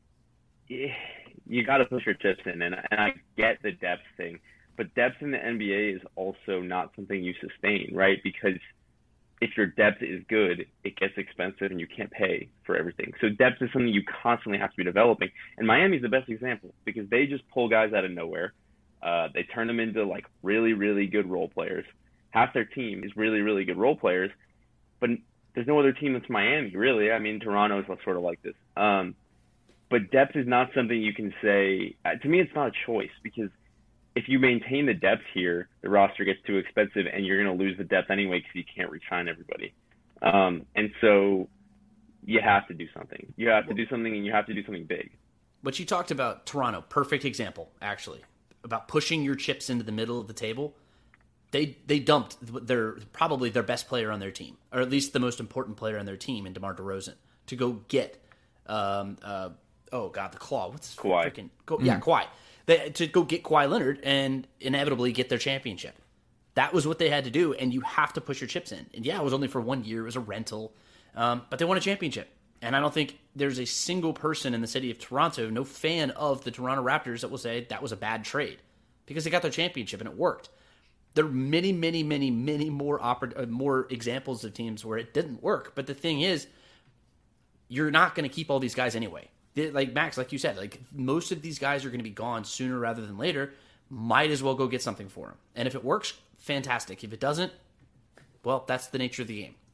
you got to push your chips in, and I get the depth thing, but depth in the NBA is also not something you sustain, right? Because if your depth is good, it gets expensive and you can't pay for everything. So depth is something you constantly have to be developing. And Miami's the best example because they just pull guys out of nowhere. They turn them into like really, really good role players. Half their team is really, really good role players, but there's no other team that's Miami, really. I mean, Toronto is sort of like this. But depth is not something you can say. To me, it's not a choice because if you maintain the depth here, the roster gets too expensive and you're going to lose the depth anyway because you can't re-sign everybody. And so you have to do something. You have to do something, and you have to do something big. But you talked about Toronto, perfect example, actually, about pushing your chips into the middle of the table. They dumped probably their best player on their team, or at least the most important player on their team, in DeMar DeRozan, to go get the Claw. What's his Kawhi? Kawhi. To go get Kawhi Leonard and inevitably get their championship. That was what they had to do, and you have to push your chips in. And yeah, it was only for 1 year. It was a rental. But they won a championship. And I don't think there's a single person in the city of Toronto, no fan of the Toronto Raptors, that will say that was a bad trade because they got their championship and it worked. There are many, many, many, many more examples of teams where it didn't work. But the thing is, you're not going to keep all these guys anyway. Like Max, like you said, like most of these guys are going to be gone sooner rather than later. Might as well go get something for them. And if it works, fantastic. If it doesn't, well, that's the nature of the game.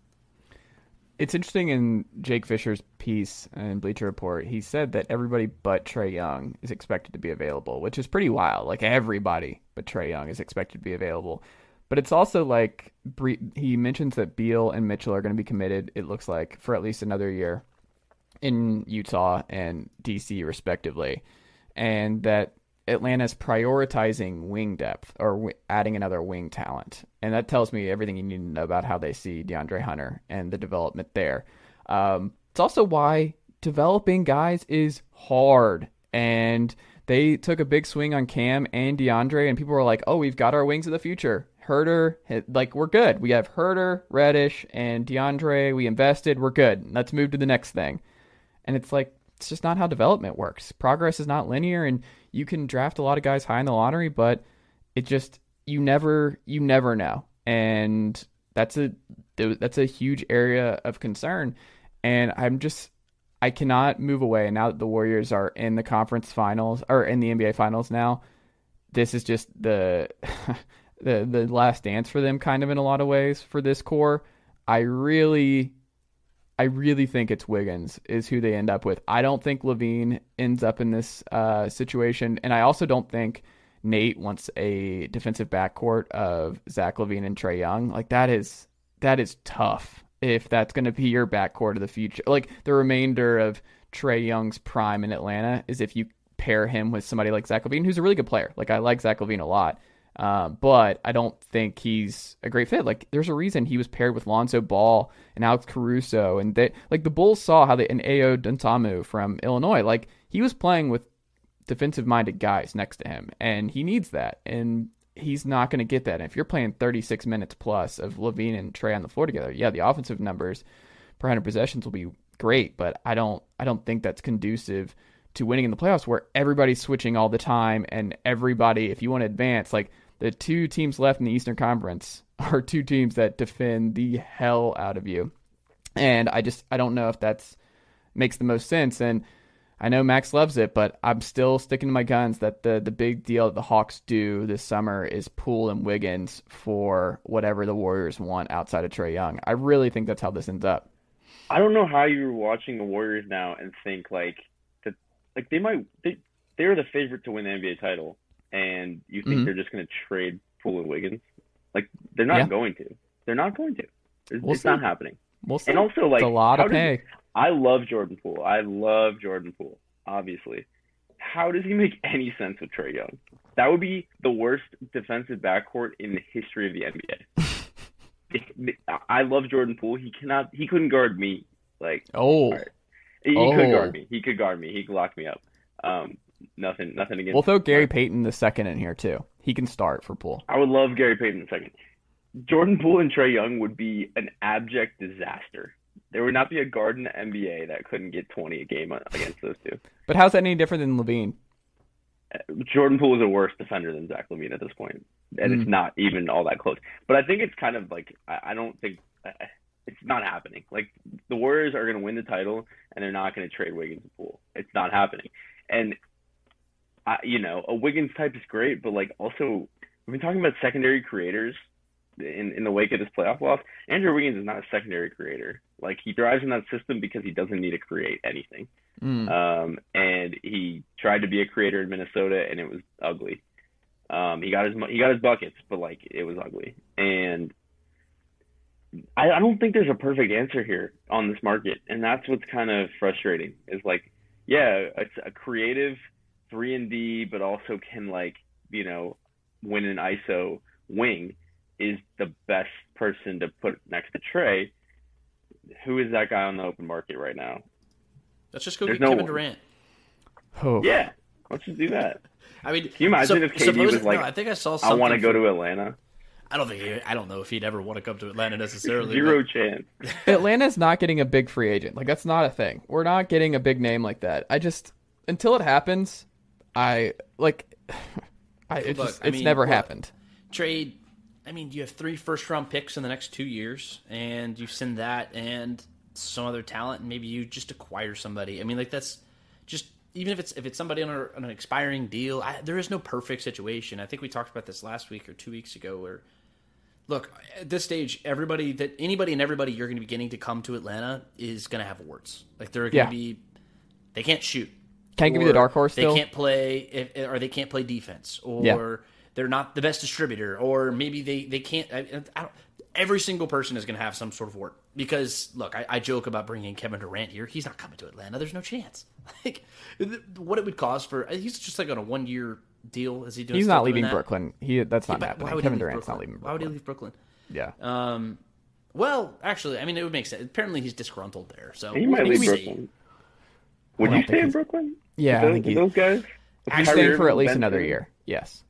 It's interesting in Jake Fisher's piece in Bleacher Report, he said that everybody but Trae Young is expected to be available, which is pretty wild. Like everybody but Trae Young is expected to be available. But it's also like he mentions that Beal and Mitchell are going to be committed, it looks like, for at least another year in Utah and DC respectively. And that Atlanta's prioritizing wing depth or adding another wing talent. And that tells me everything you need to know about how they see DeAndre Hunter and the development there. It's also why developing guys is hard. And they took a big swing on Cam and DeAndre, and people were like, oh, we've got our wings of the future. Herter, like, we're good. We have Herter, Reddish, and DeAndre. We invested. We're good. Let's move to the next thing. And it's like, it's just not how development works. Progress is not linear, and you can draft a lot of guys high in the lottery, but it just, you never know. And that's a huge area of concern. And I cannot move away now that the Warriors are in the conference finals or in the NBA finals now. This is just the last dance for them, kind of, in a lot of ways, for this core. I really think it's Wiggins is who they end up with. I don't think LaVine ends up in this situation. And I also don't think Nate wants a defensive backcourt of Zach LaVine and Trae Young. Like, that is tough if that's going to be your backcourt of the future. Like, the remainder of Trae Young's prime in Atlanta is if you pair him with somebody like Zach LaVine, who's a really good player. Like, I like Zach LaVine a lot. But I don't think he's a great fit. Like, there's a reason he was paired with Lonzo Ball and Alex Caruso, and they, like, the Bulls saw how and Ayo Dosunmu from Illinois, like, he was playing with defensive-minded guys next to him, and he needs that, and he's not going to get that. And if you're playing 36 minutes plus of LaVine and Trae on the floor together, yeah, the offensive numbers per 100 possessions will be great, but I don't think that's conducive to winning in the playoffs where everybody's switching all the time, and everybody, if you want to advance, like, the two teams left in the Eastern Conference are two teams that defend the hell out of you. And I don't know if that's makes the most sense. And I know Max loves it, but I'm still sticking to my guns that the big deal that the Hawks do this summer is Poole and Wiggins for whatever the Warriors want outside of Trae Young. I really think that's how this ends up. I don't know how you're watching the Warriors now and think like that, like they're the favorite to win the NBA title. And you think they're just going to trade Poole and Wiggins? Like, they're not going to. They're not going to. It's not happening. We'll see. And also, like, it's a lot of pay. I love Jordan Poole. Obviously. How does he make any sense with Trae Young? That would be the worst defensive backcourt in the history of the NBA. I love Jordan Poole. He couldn't guard me. Like, right. He could guard me. He could lock me up. Nothing against. We'll throw Gary Payton II in here too. He can start for Poole. I would love Gary Payton II. Jordan Poole and Trae Young would be an abject disaster. There would not be a guard in the NBA that couldn't get 20 a game against those two. But how's that any different than LaVine? Jordan Poole is a worse defender than Zach LaVine at this point, and it's not even all that close. But I think it's kind of like I don't think it's not happening. Like the Warriors are going to win the title, and they're not going to trade Wiggins and Poole. It's not happening. And a Wiggins type is great, but like also we've been talking about secondary creators in the wake of this playoff loss. Andrew Wiggins is not a secondary creator. Like he thrives in that system because he doesn't need to create anything. And he tried to be a creator in Minnesota, and it was ugly. He got his buckets, but like it was ugly. And I don't think there's a perfect answer here on this market, and that's what's kind of frustrating. Is like, yeah, it's a creative 3-and-D, but also can win an ISO wing is the best person to put next to Trey. Who is that guy on the open market right now? Let's just go get Kevin Durant. Oh. Yeah, let's just do that. I mean, can you imagine if KD was like, I think I saw something. I want to go to Atlanta. I don't know if he'd ever want to come to Atlanta necessarily. Zero chance. Atlanta's not getting a big free agent. Like that's not a thing. We're not getting a big name like that. Until it happens, it's never happened. Trade. I mean, you have 3 first-round picks in the next 2 years, and you send that and some other talent, and maybe you just acquire somebody. I mean, like that's just even if it's somebody on an expiring deal. There is no perfect situation. I think we talked about this last week or 2 weeks ago. Where look at this stage, anybody and everybody you're going to be getting to come to Atlanta is going to have warts. Like they're going to be, they can't shoot. Can't give you the dark horse. They can't play, or they can't play defense, or they're not the best distributor, or maybe they can't. Every single person is going to have some sort of wart. Because, look, I joke about bringing Kevin Durant here. He's not coming to Atlanta. There's no chance. Like, what it would cost he's just like on a 1-year deal. Is he doing? He's not leaving Brooklyn. That's not happening. Kevin Durant's not leaving Brooklyn. Why would he leave Brooklyn? Yeah. Well, actually, I mean, it would make sense. Apparently, he's disgruntled there. So he might leave Brooklyn. Would you stay in Brooklyn? Yeah, I think those guys. He's staying for at least another year. Yes.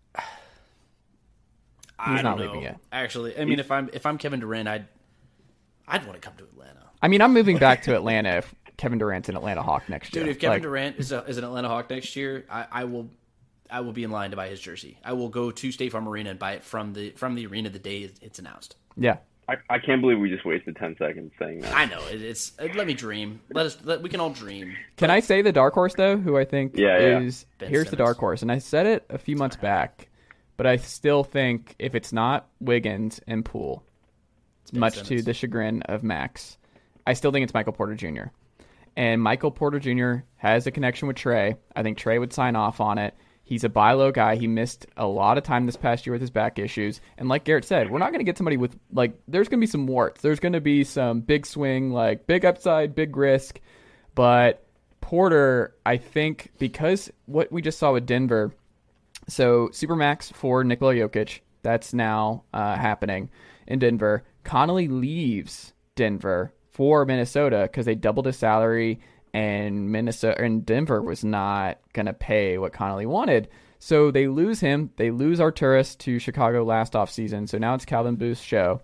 He's not leaving yet. Actually, I mean, if I'm Kevin Durant, I'd want to come to Atlanta. I mean, I'm moving back to Atlanta if Kevin Durant's an Atlanta Hawk next year. Dude, if Kevin Durant is an Atlanta Hawk next year, I will be in line to buy his jersey. I will go to State Farm Arena and buy it from the arena the day it's announced. Yeah. I can't believe we just wasted 10 seconds saying that. I know. Let me dream. We can all dream. Can I say the dark horse, though, who I think is... Ben here's Simmons. The dark horse. And I said it a few months back, but I still think if it's not Wiggins and Poole, much Simmons. to the chagrin of Max, I still think it's Michael Porter Jr. And Michael Porter Jr. has a connection with Trey. I think Trey would sign off on it. He's a buy low guy. He missed a lot of time this past year with his back issues. And like Garrett said, we're not going to get somebody with, there's going to be some warts. There's going to be some big swing, big upside, big risk. But Porter, I think, because what we just saw with Denver, so Supermax for Nikola Jokic, that's now happening in Denver. Connolly leaves Denver for Minnesota because they doubled his salary, and Denver was not going to pay what Connolly wanted. So they lose him. They lose Arturas to Chicago last offseason. So now it's Calvin Booth's show.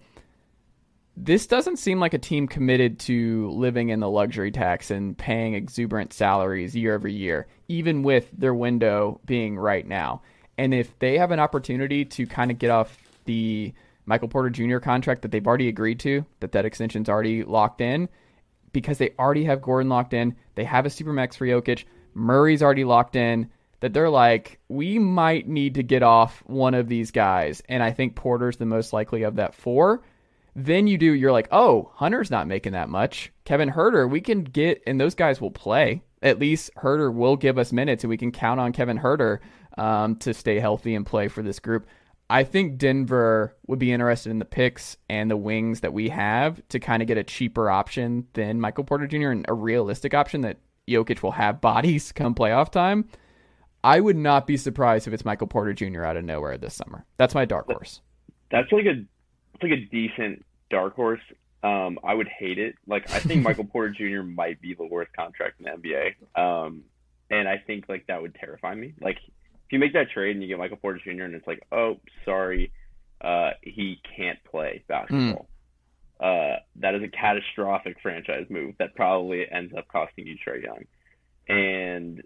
This doesn't seem like a team committed to living in the luxury tax and paying exuberant salaries year over year, even with their window being right now. And if they have an opportunity to kind of get off the Michael Porter Jr. contract that they've already agreed to, that extension's already locked in, because they already have Gordon locked in, they have a Supermax for Jokic, Murray's already locked in, that they're like, we might need to get off one of these guys. And I think Porter's the most likely of that 4. Then you're like, oh, Hunter's not making that much. Kevin Huerter, we can get, and those guys will play. At least Huerter will give us minutes, and we can count on Kevin Huerter to stay healthy and play for this group. I think Denver would be interested in the picks and the wings that we have to kind of get a cheaper option than Michael Porter Jr. and a realistic option that Jokic will have bodies come playoff time. I would not be surprised if it's Michael Porter Jr. out of nowhere this summer. That's my dark horse. That's like a decent dark horse. I would hate it. I think Michael Porter Jr. might be the worst contract in the NBA. And I think that would terrify me. If you make that trade and you get Michael Porter Jr. and it's like, oh, sorry, he can't play basketball. that is a catastrophic franchise move that probably ends up costing you Trae Young. And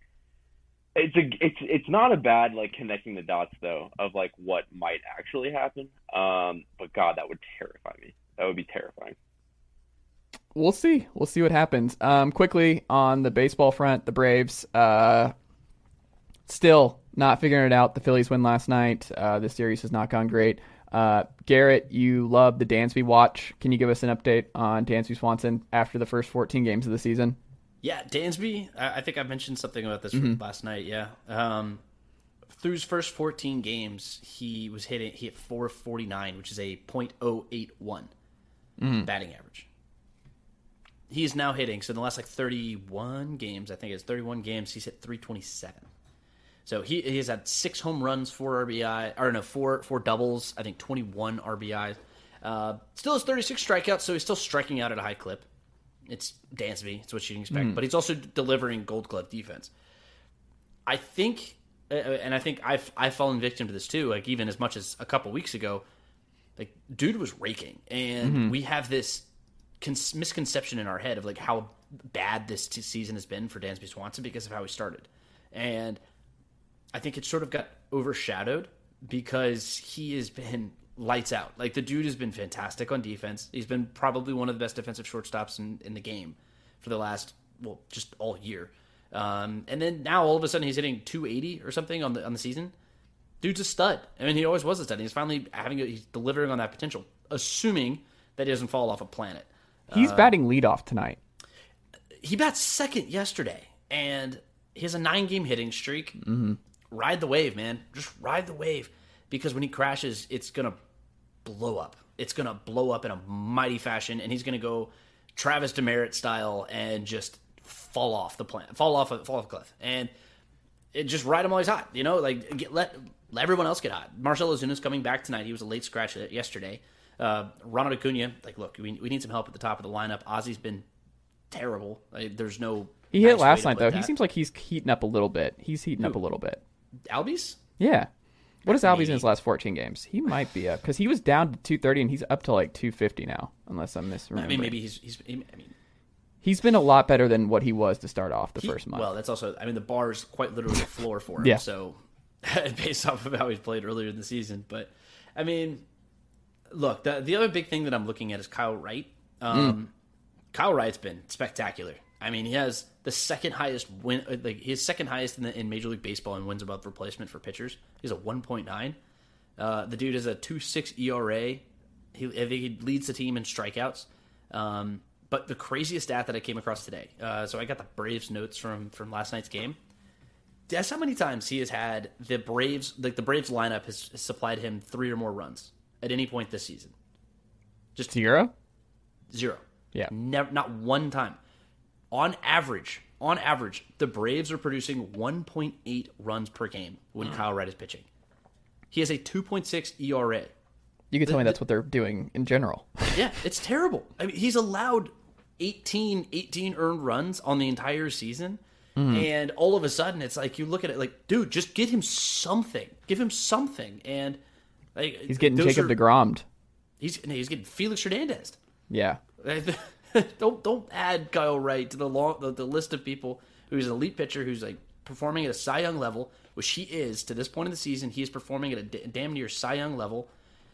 it's not a bad like connecting the dots though of like what might actually happen. But God, that would terrify me. That would be terrifying. We'll see. We'll see what happens. Quickly on the baseball front, the Braves still not figuring it out. The Phillies win last night. The series has not gone great. Garrett, you love the Dansby watch. Can you give us an update on Dansby Swanson after the first 14 games of the season? Yeah, Dansby, I think I mentioned something about this last night, yeah. Through his first 14 games, he hit 449, which is a .081 batting average. He is now hitting, so in the last 31 games, I think it's 31 games, he's hit 327. So he has had 6 home runs, 4 RBI, or no, 4 doubles, I think 21 RBIs. Still has 36 strikeouts, so he's still striking out at a high clip. It's Dansby. It's what you can expect. But he's also delivering Gold Glove defense. I think, and I think I've fallen victim to this too, like even as much as a couple weeks ago, like dude was raking. And we have this misconception in our head of like how bad this season has been for Dansby Swanson because of how he started. And I think it sort of got overshadowed because he has been lights out. Like the dude has been fantastic on defense. He's been probably one of the best defensive shortstops in the game for the last, just all year. And then now all of a sudden he's hitting 280 or something on the season. Dude's a stud. I mean, he always was a stud. He's finally he's delivering on that potential, assuming that he doesn't fall off a planet. He's batting leadoff tonight. He bats second yesterday, and he has a 9-game hitting streak. Ride the wave, man. Just ride the wave. Because when he crashes, it's going to blow up. It's going to blow up in a mighty fashion, and he's going to go Travis Demeritte style and just fall off the planet, fall off a cliff. And it just ride him while he's hot. You know, like let everyone else get hot. Marcell Ozuna's coming back tonight. He was a late scratch yesterday. Ronald Acuna, like, look, we need some help at the top of the lineup. Ozzy's been terrible. Like, there's no. He hit last night, though. He seems like he's heating up a little bit. Up a little bit. Albies? Yeah. What is Albies in his last 14 games? He might be up because he was down to 230 and he's up to like 250 now, unless I'm misremembering. I mean, maybe he's been a lot better than what he was to start off the first month. Well, that's also, I mean, the bar is quite literally the floor for him. Yeah. So based off of how he's played earlier in the season, but I mean, look, the other big thing that I'm looking at is Kyle Wright. Kyle Wright's been spectacular. I mean, he has the second highest win, like he's second highest in Major League Baseball in wins above replacement for pitchers. He's a 1.9. The dude has a 2.6 ERA. I think he leads the team in strikeouts. But the craziest stat that I came across today. So I got the Braves notes from last night's game. Guess how many times he has had the Braves, like the Braves lineup has supplied him 3 or more runs at any point this season. Just 0? 0. Yeah. Never, not one time. On average, the Braves are producing 1.8 runs per game when Kyle Wright is pitching. He has a 2.6 ERA. You can tell me that's what they're doing in general. Yeah, it's terrible. I mean, he's allowed 18 earned runs on the entire season, and all of a sudden, it's like you look at it like, dude, just get him something. Give him something, and like he's getting Jacob deGrom. He's getting Felix Hernandez. Yeah. Don't add Kyle Wright to the list of people who's an elite pitcher who's like performing at a Cy Young level, which he is to this point in the season. He is performing at a damn near Cy Young level.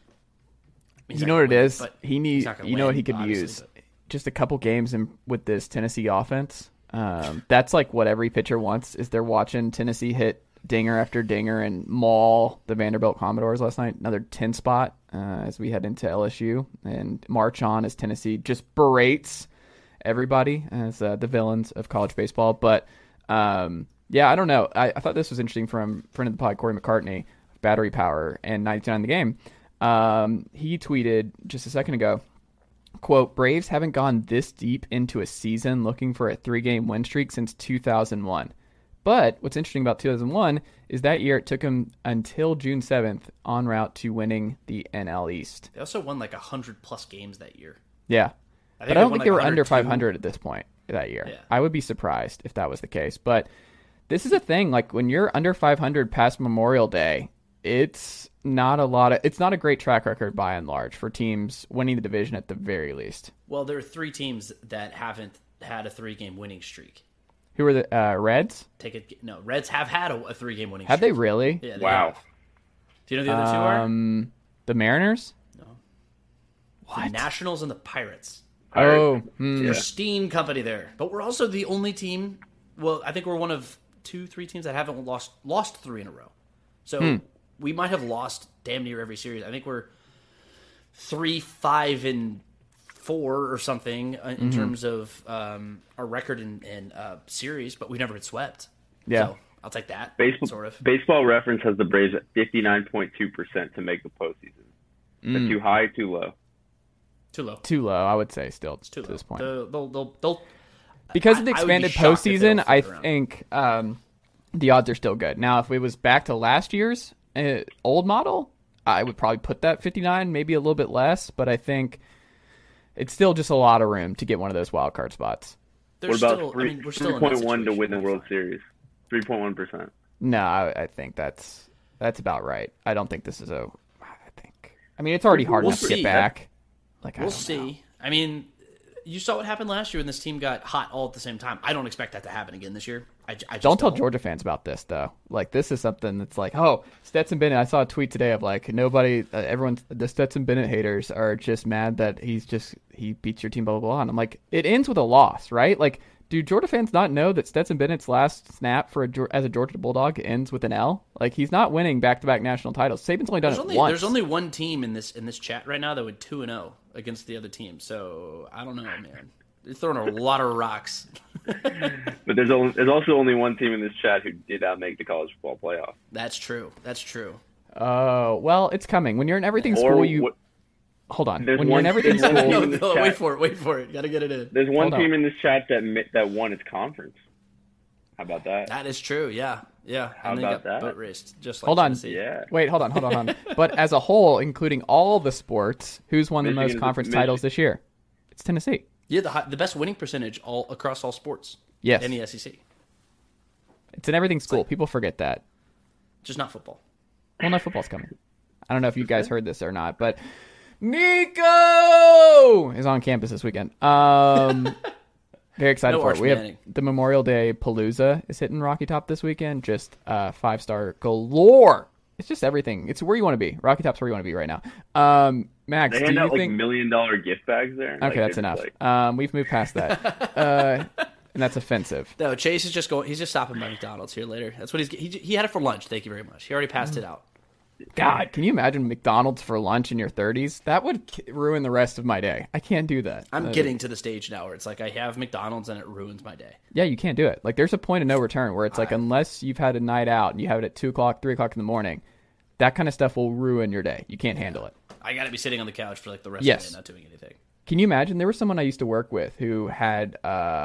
You know what it is? He needs. You know what he could use? Just a couple games with this Tennessee offense. That's like what every pitcher wants. Is they're watching Tennessee hit dinger after dinger and maul the Vanderbilt Commodores last night. Another 10 spot as we head into LSU and march on as Tennessee just berates everybody as the villains of college baseball. But yeah, I don't know. I thought this was interesting from friend of the pod, Corey McCartney, Battery Power and 99 The Game. He tweeted just a second ago, quote, "Braves haven't gone this deep into a season looking for a 3-game win streak since 2001. But what's interesting about 2001 is that year it took them until June 7th en route to winning the NL East." They also won like 100-plus games that year. Yeah. But I don't think they were under 500 at this point that year. Yeah. I would be surprised if that was the case. But this is a thing. Like when you're under 500 past Memorial Day, it's not a great track record by and large for teams winning the division at the very least. Well, there are 3 teams that haven't had a 3-game winning streak. Who are the Reds? Reds have had a 3-game winning streak. Have they really? Yeah, wow. Have. Do you know who the other 2 are? The Mariners? No. What? The Nationals and the Pirates. Oh. Pristine company there. But we're also the only team, well, I think we're one of 2-3 teams that haven't lost 3 in a row. So we might have lost damn near every series. I think we're 3-5-4 or something in terms of our record in series, but we never been swept. Yeah. So I'll take that. Baseball Reference has the Braves at 59.2% to make the postseason. Is that too high, too low? Too low, I would say still it's too to this low. point. Because of the expanded postseason, I think the odds are still good. Now, if it was back to last year's old model, I would probably put that 59, maybe a little bit less, but I think it's still just a lot of room to get one of those wild card spots. What about 3.1 to win the World Series? 3.1%. No, I think that's about right. I don't think this is it's already hard enough to get back. We'll see. I mean, you saw what happened last year when this team got hot all at the same time. I don't expect that to happen again this year. I just don't tell Georgia fans about this, though. Like, this is something that's like, oh, Stetson Bennett. I saw a tweet today of like, nobody, the Stetson Bennett haters are just mad that he beats your team, blah, blah, blah. And I'm like, it ends with a loss, right? Like, do Georgia fans not know that Stetson Bennett's last snap as a Georgia Bulldog ends with an L? Like, he's not winning back-to-back national titles. Saban's only done it once. There's only one team in this chat right now that went 2-0 against the other team. So I don't know, man. They're throwing a lot of rocks. But there's also only one team in this chat who did not make the college football playoff. That's true. Oh, well, it's coming. When you're in everything school, hold on. When you're in everything school, wait for it. Got to get it in. There's one team in this chat that won its conference. How about that? That is true. Yeah. How about that? Butt raced, just like hold on. Tennessee. Yeah. Wait, hold on. But as a whole, including all the sports, who's won the most conference titles this year? It's Tennessee. Yeah, the best winning percentage across all sports. Yes. In the SEC. It's in everything school. People forget that. Just not football. Well, no, football's coming. I don't know if you guys heard this or not, but Nico is on campus this weekend. Very excited for it. We have the Memorial Day Palooza is hitting Rocky Top this weekend. Just 5-star galore. It's just everything. It's where you want to be. Rocky Top's where you want to be right now. Max, they hand out like $1 million gift bags there. Okay, that's enough. We've moved past that, and that's offensive. No, Chase is just going. He's just stopping by McDonald's here later. That's what he had it for lunch. Thank you very much. He already passed it out. God, can you imagine McDonald's for lunch in your 30s? That would ruin the rest of my day. I can't do that. I'm getting to the stage now where it's like I have McDonald's and it ruins my day. Yeah, you can't do it. Like, there's a point of no return where it's like, unless you've had a night out and you have it at 2 o'clock, 3 o'clock in the morning, that kind of stuff will ruin your day. You can't handle it. I got to be sitting on the couch for like the rest of the day, not doing anything. Can you imagine? There was someone I used to work with who had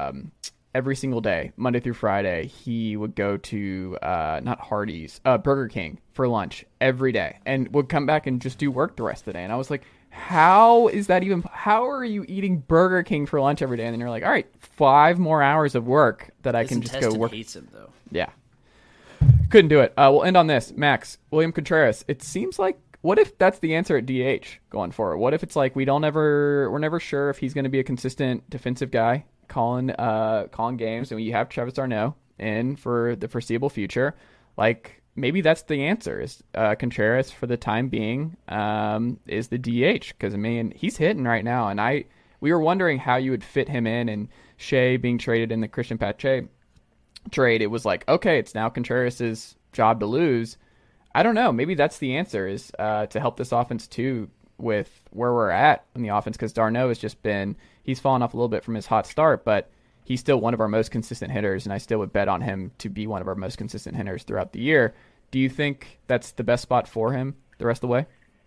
every single day, Monday through Friday, he would go to not Hardee's, Burger King for lunch every day, and would come back and just do work the rest of the day. And I was like, how are you eating Burger King for lunch every day? And then you're like, all right, 5 more hours of work that I can just go work. Hates him though. Yeah, couldn't do it. We'll end on this. Max, William Contreras. It seems like, what if that's the answer at DH going forward? What if it's like we're never sure if he's going to be a consistent defensive guy calling games, and you have Travis d'Arnaud in for the foreseeable future? Like, maybe that's the answer. Is Contreras for the time being is the DH, because I mean he's hitting right now, and we were wondering how you would fit him in, and Shea being traded in the Christian Pache trade, it was like, okay, it's now Contreras' job to lose. I don't know. Maybe that's the answer, is to help this offense too with where we're at in the offense, because d'Arnaud has just he's fallen off a little bit from his hot start, but he's still one of our most consistent hitters, and I still would bet on him to be one of our most consistent hitters throughout the year. Do you think that's the best spot for him the rest of the way?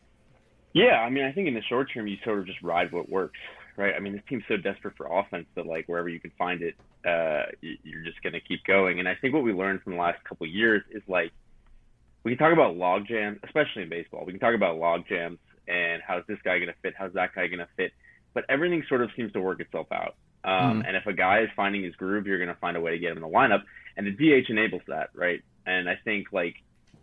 Yeah, I mean, I think in the short term, you sort of just ride what works, right? I mean, this team's so desperate for offense that, like, wherever you can find it, you're just going to keep going. And I think what we learned from the last couple of years is, like, we can talk about log jams, especially in baseball. We can talk about log jams and how's this guy going to fit, how's that guy going to fit, but everything sort of seems to work itself out. And if a guy is finding his groove, you're going to find a way to get him in the lineup, and the DH enables that, right? And I think, like,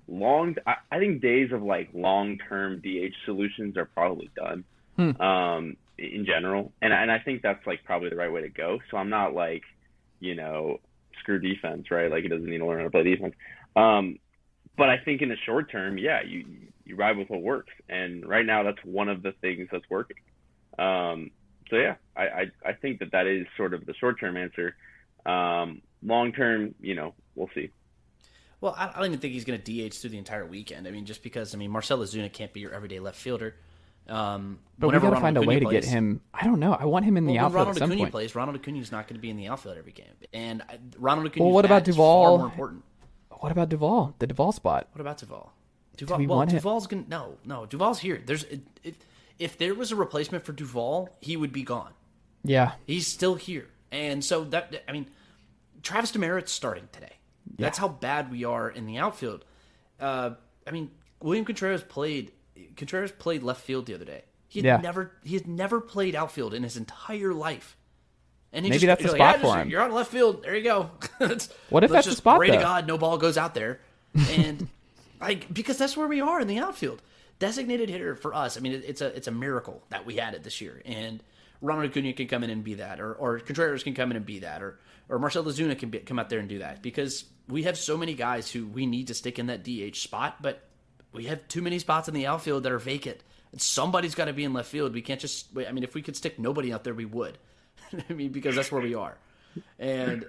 I think days of like long-term DH solutions are probably done in general. And I think that's like probably the right way to go. So I'm not like, screw defense, right? Like he doesn't need to learn how to play defense. But I think in the short term, yeah, you ride with what works. And right now that's one of the things that's working. So yeah, I think that is sort of the short-term answer. Long-term, we'll see. Well, I don't even think he's going to DH through the entire weekend. I mean, just because, Marcell Ozuna can't be your everyday left fielder. But we got to find a way to get him. I don't know. I want him in the outfield at some point. Plays, Ronald Acuña's not going to be in the outfield every game. And Ronald Acuña's what about Duvall? Far more important. What about Duvall? The Duvall spot. What about Duvall? Duvall's going to... No, Duvall's here. If there was a replacement for Duvall, he would be gone. Yeah. He's still here. And so, Travis Demerit's starting today. That's how bad we are in the outfield. William Contreras played left field the other day. He had never played outfield in his entire life. And maybe that's the spot for him. You're on left field. There you go. What if that's the spot? Pray to God no ball goes out there, and because that's where we are in the outfield. Designated hitter for us. It's a miracle that we had it this year, and Ronald Acuña can come in and be that, or Contreras can come in and be that, or Marcell Ozuna can come out there and do that, because we have so many guys who we need to stick in that DH spot, but we have too many spots in the outfield that are vacant, and somebody's got to be in left field. We can't just. If we could stick nobody out there, we would. Because that's where we are, and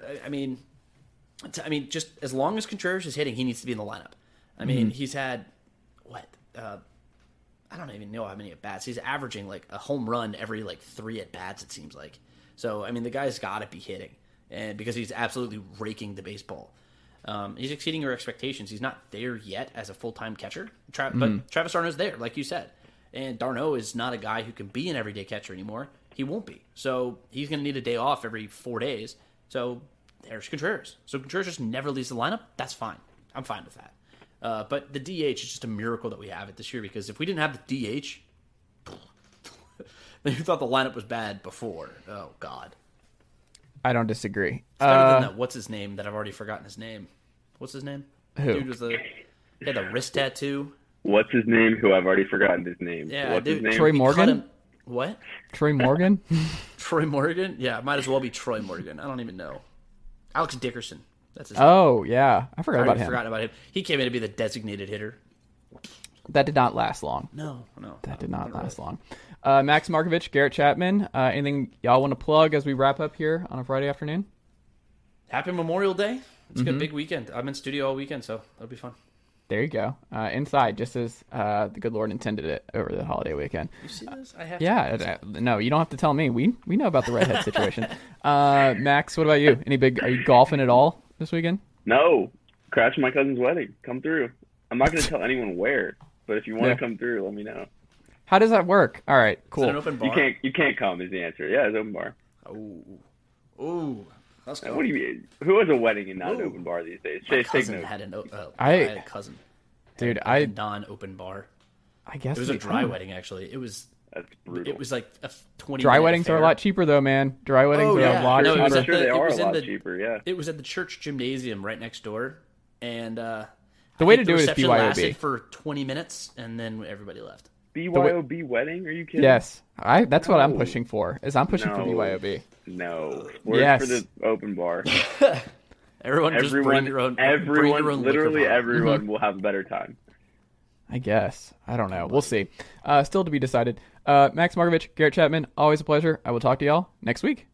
just as long as Contreras is hitting, he needs to be in the lineup. He's had I don't even know how many at-bats. He's averaging like a home run every like 3 at-bats, it seems like. So, the guy's got to be hitting, and because he's absolutely raking the baseball. He's exceeding your expectations. He's not there yet as a full-time catcher, but Travis d'Arnaud's there, like you said. And d'Arnaud is not a guy who can be an everyday catcher anymore. He won't be. So he's going to need a day off every 4 days. So there's Contreras. So Contreras just never leaves the lineup. That's fine. I'm fine with that. But the DH is just a miracle that we have it this year, because if we didn't have the DH, then you thought the lineup was bad before. Oh, God. I don't disagree. It's better than that. What's his name? That I've already forgotten his name. What's his name? Who? Dude he had the wrist tattoo. What's his name? Who I've already forgotten his name. Yeah, What's his name? Troy Morgan? What? Troy Morgan? Troy Morgan? Yeah, it might as well be Troy Morgan. I don't even know. Alex Dickerson. That's his name. Oh, yeah. I forgot about him. Forgotten about him. He came in to be the designated hitter. That did not last long. No. That did not last long. Max Markovich, Garrett Chapman, anything y'all want to plug as we wrap up here on a Friday afternoon? Happy Memorial Day. It's a good big weekend. I'm in studio all weekend, so it'll be fun. There you go. Inside, just as the good Lord intended it over the holiday weekend. You see this? I have no, you don't have to tell me. We know about the redhead situation. Max, what about you? Are you golfing at all this weekend? No. Crashing my cousin's wedding. Come through. I'm not going to tell anyone where, but if you want to come through, let me know. How does that work? All right, cool. Is it an open bar? You can't come is the answer. Yeah, it's open bar. Ooh. Let's go. What do you mean? Who has a wedding and not an open bar these days? My cousin had I had a cousin. Dude, a non-open bar. I guess it was a dry wedding. Actually, that's brutal. It was like a 20. Dry weddings are a lot cheaper, though, man. Dry weddings are a lot cheaper. I'm sure they are a lot cheaper. Yeah. It was at the church gymnasium right next door, and the way to do it is BYOB. Lasted for 20 minutes, and then everybody left. BYOB wedding? Are you kidding? Yes, that's what I'm pushing for. I'm pushing for BYOB. No, we're for the open bar. Everyone bring your own. Literally everyone will have a better time. I guess. I don't know. We'll see. Still to be decided. Max Markovich, Garrett Chapman, always a pleasure. I will talk to y'all next week.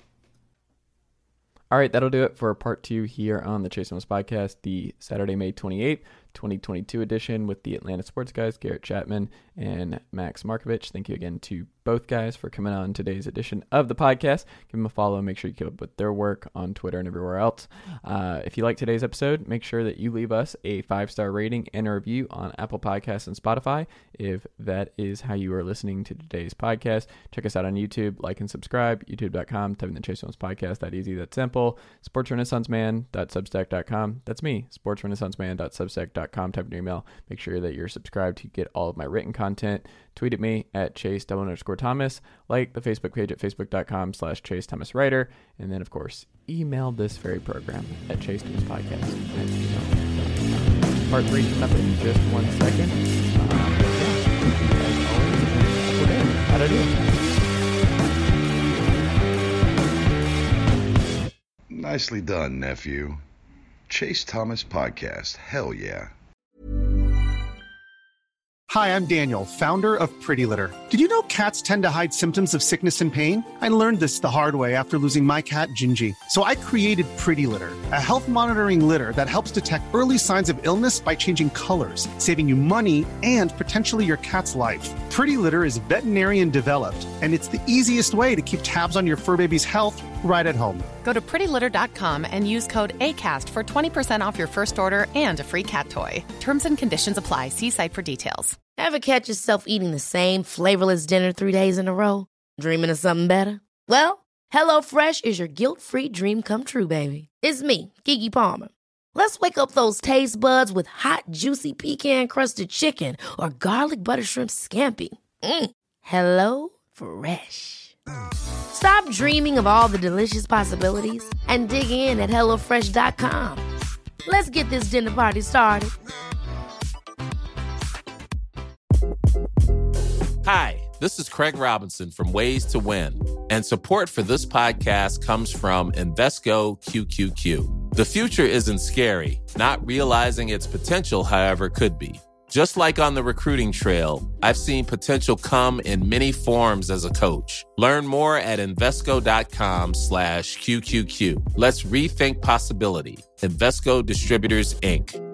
All right, that'll do it for part 2 here on the Chase Thomas Podcast, the Saturday, May 28th, 2022 edition with the Atlanta Sports Guys, Garrett Chapman and Max Markovich. Thank you again to both guys for coming on today's edition of the podcast. Give them a follow. Make sure you keep up with their work on Twitter and everywhere else. If you like today's episode, make sure that you leave us a 5-star rating and a review on Apple Podcasts and Spotify. If that is how you are listening to today's podcast, check us out on YouTube. Like and subscribe. YouTube.com. Type in the Chase Thomas Podcast. That easy. That simple. SportsRenaissanceMan.substack.com. That's me. SportsRenaissanceMan.substack.com. Type in your email. Make sure that you're subscribed to get all of my written content. Tweet at me at Chase_Thomas. Like the Facebook page at Facebook.com/Chase Thomas Writer. And then, of course, email this very program at ChaseThomasPodcast@gmail.com. part 3 coming up in just 1 second. How'd I do? Nicely done, nephew. Chase Thomas Podcast. Hell yeah. Hi, I'm Daniel, founder of Pretty Litter. Did you know cats tend to hide symptoms of sickness and pain? I learned this the hard way after losing my cat, Gingy. So I created Pretty Litter, a health monitoring litter that helps detect early signs of illness by changing colors, saving you money and potentially your cat's life. Pretty Litter is veterinarian developed, and it's the easiest way to keep tabs on your fur baby's health right at home. Go to prettylitter.com and use code ACAST for 20% off your first order and a free cat toy. Terms and conditions apply. See site for details. Ever catch yourself eating the same flavorless dinner 3 days in a row? Dreaming of something better? Well, HelloFresh is your guilt-free dream come true, baby. It's me, Keke Palmer. Let's wake up those taste buds with hot, juicy pecan-crusted chicken or garlic butter shrimp scampi. Hello Fresh. Stop dreaming of all the delicious possibilities and dig in at HelloFresh.com. Let's get this dinner party started. Hi, this is Craig Robinson from Ways to Win, and support for this podcast comes from Invesco QQQ. The future isn't scary. Not realizing its potential, however, could be. Just like on the recruiting trail, I've seen potential come in many forms as a coach. Learn more at Invesco.com/QQQ. Let's rethink possibility. Invesco Distributors, Inc.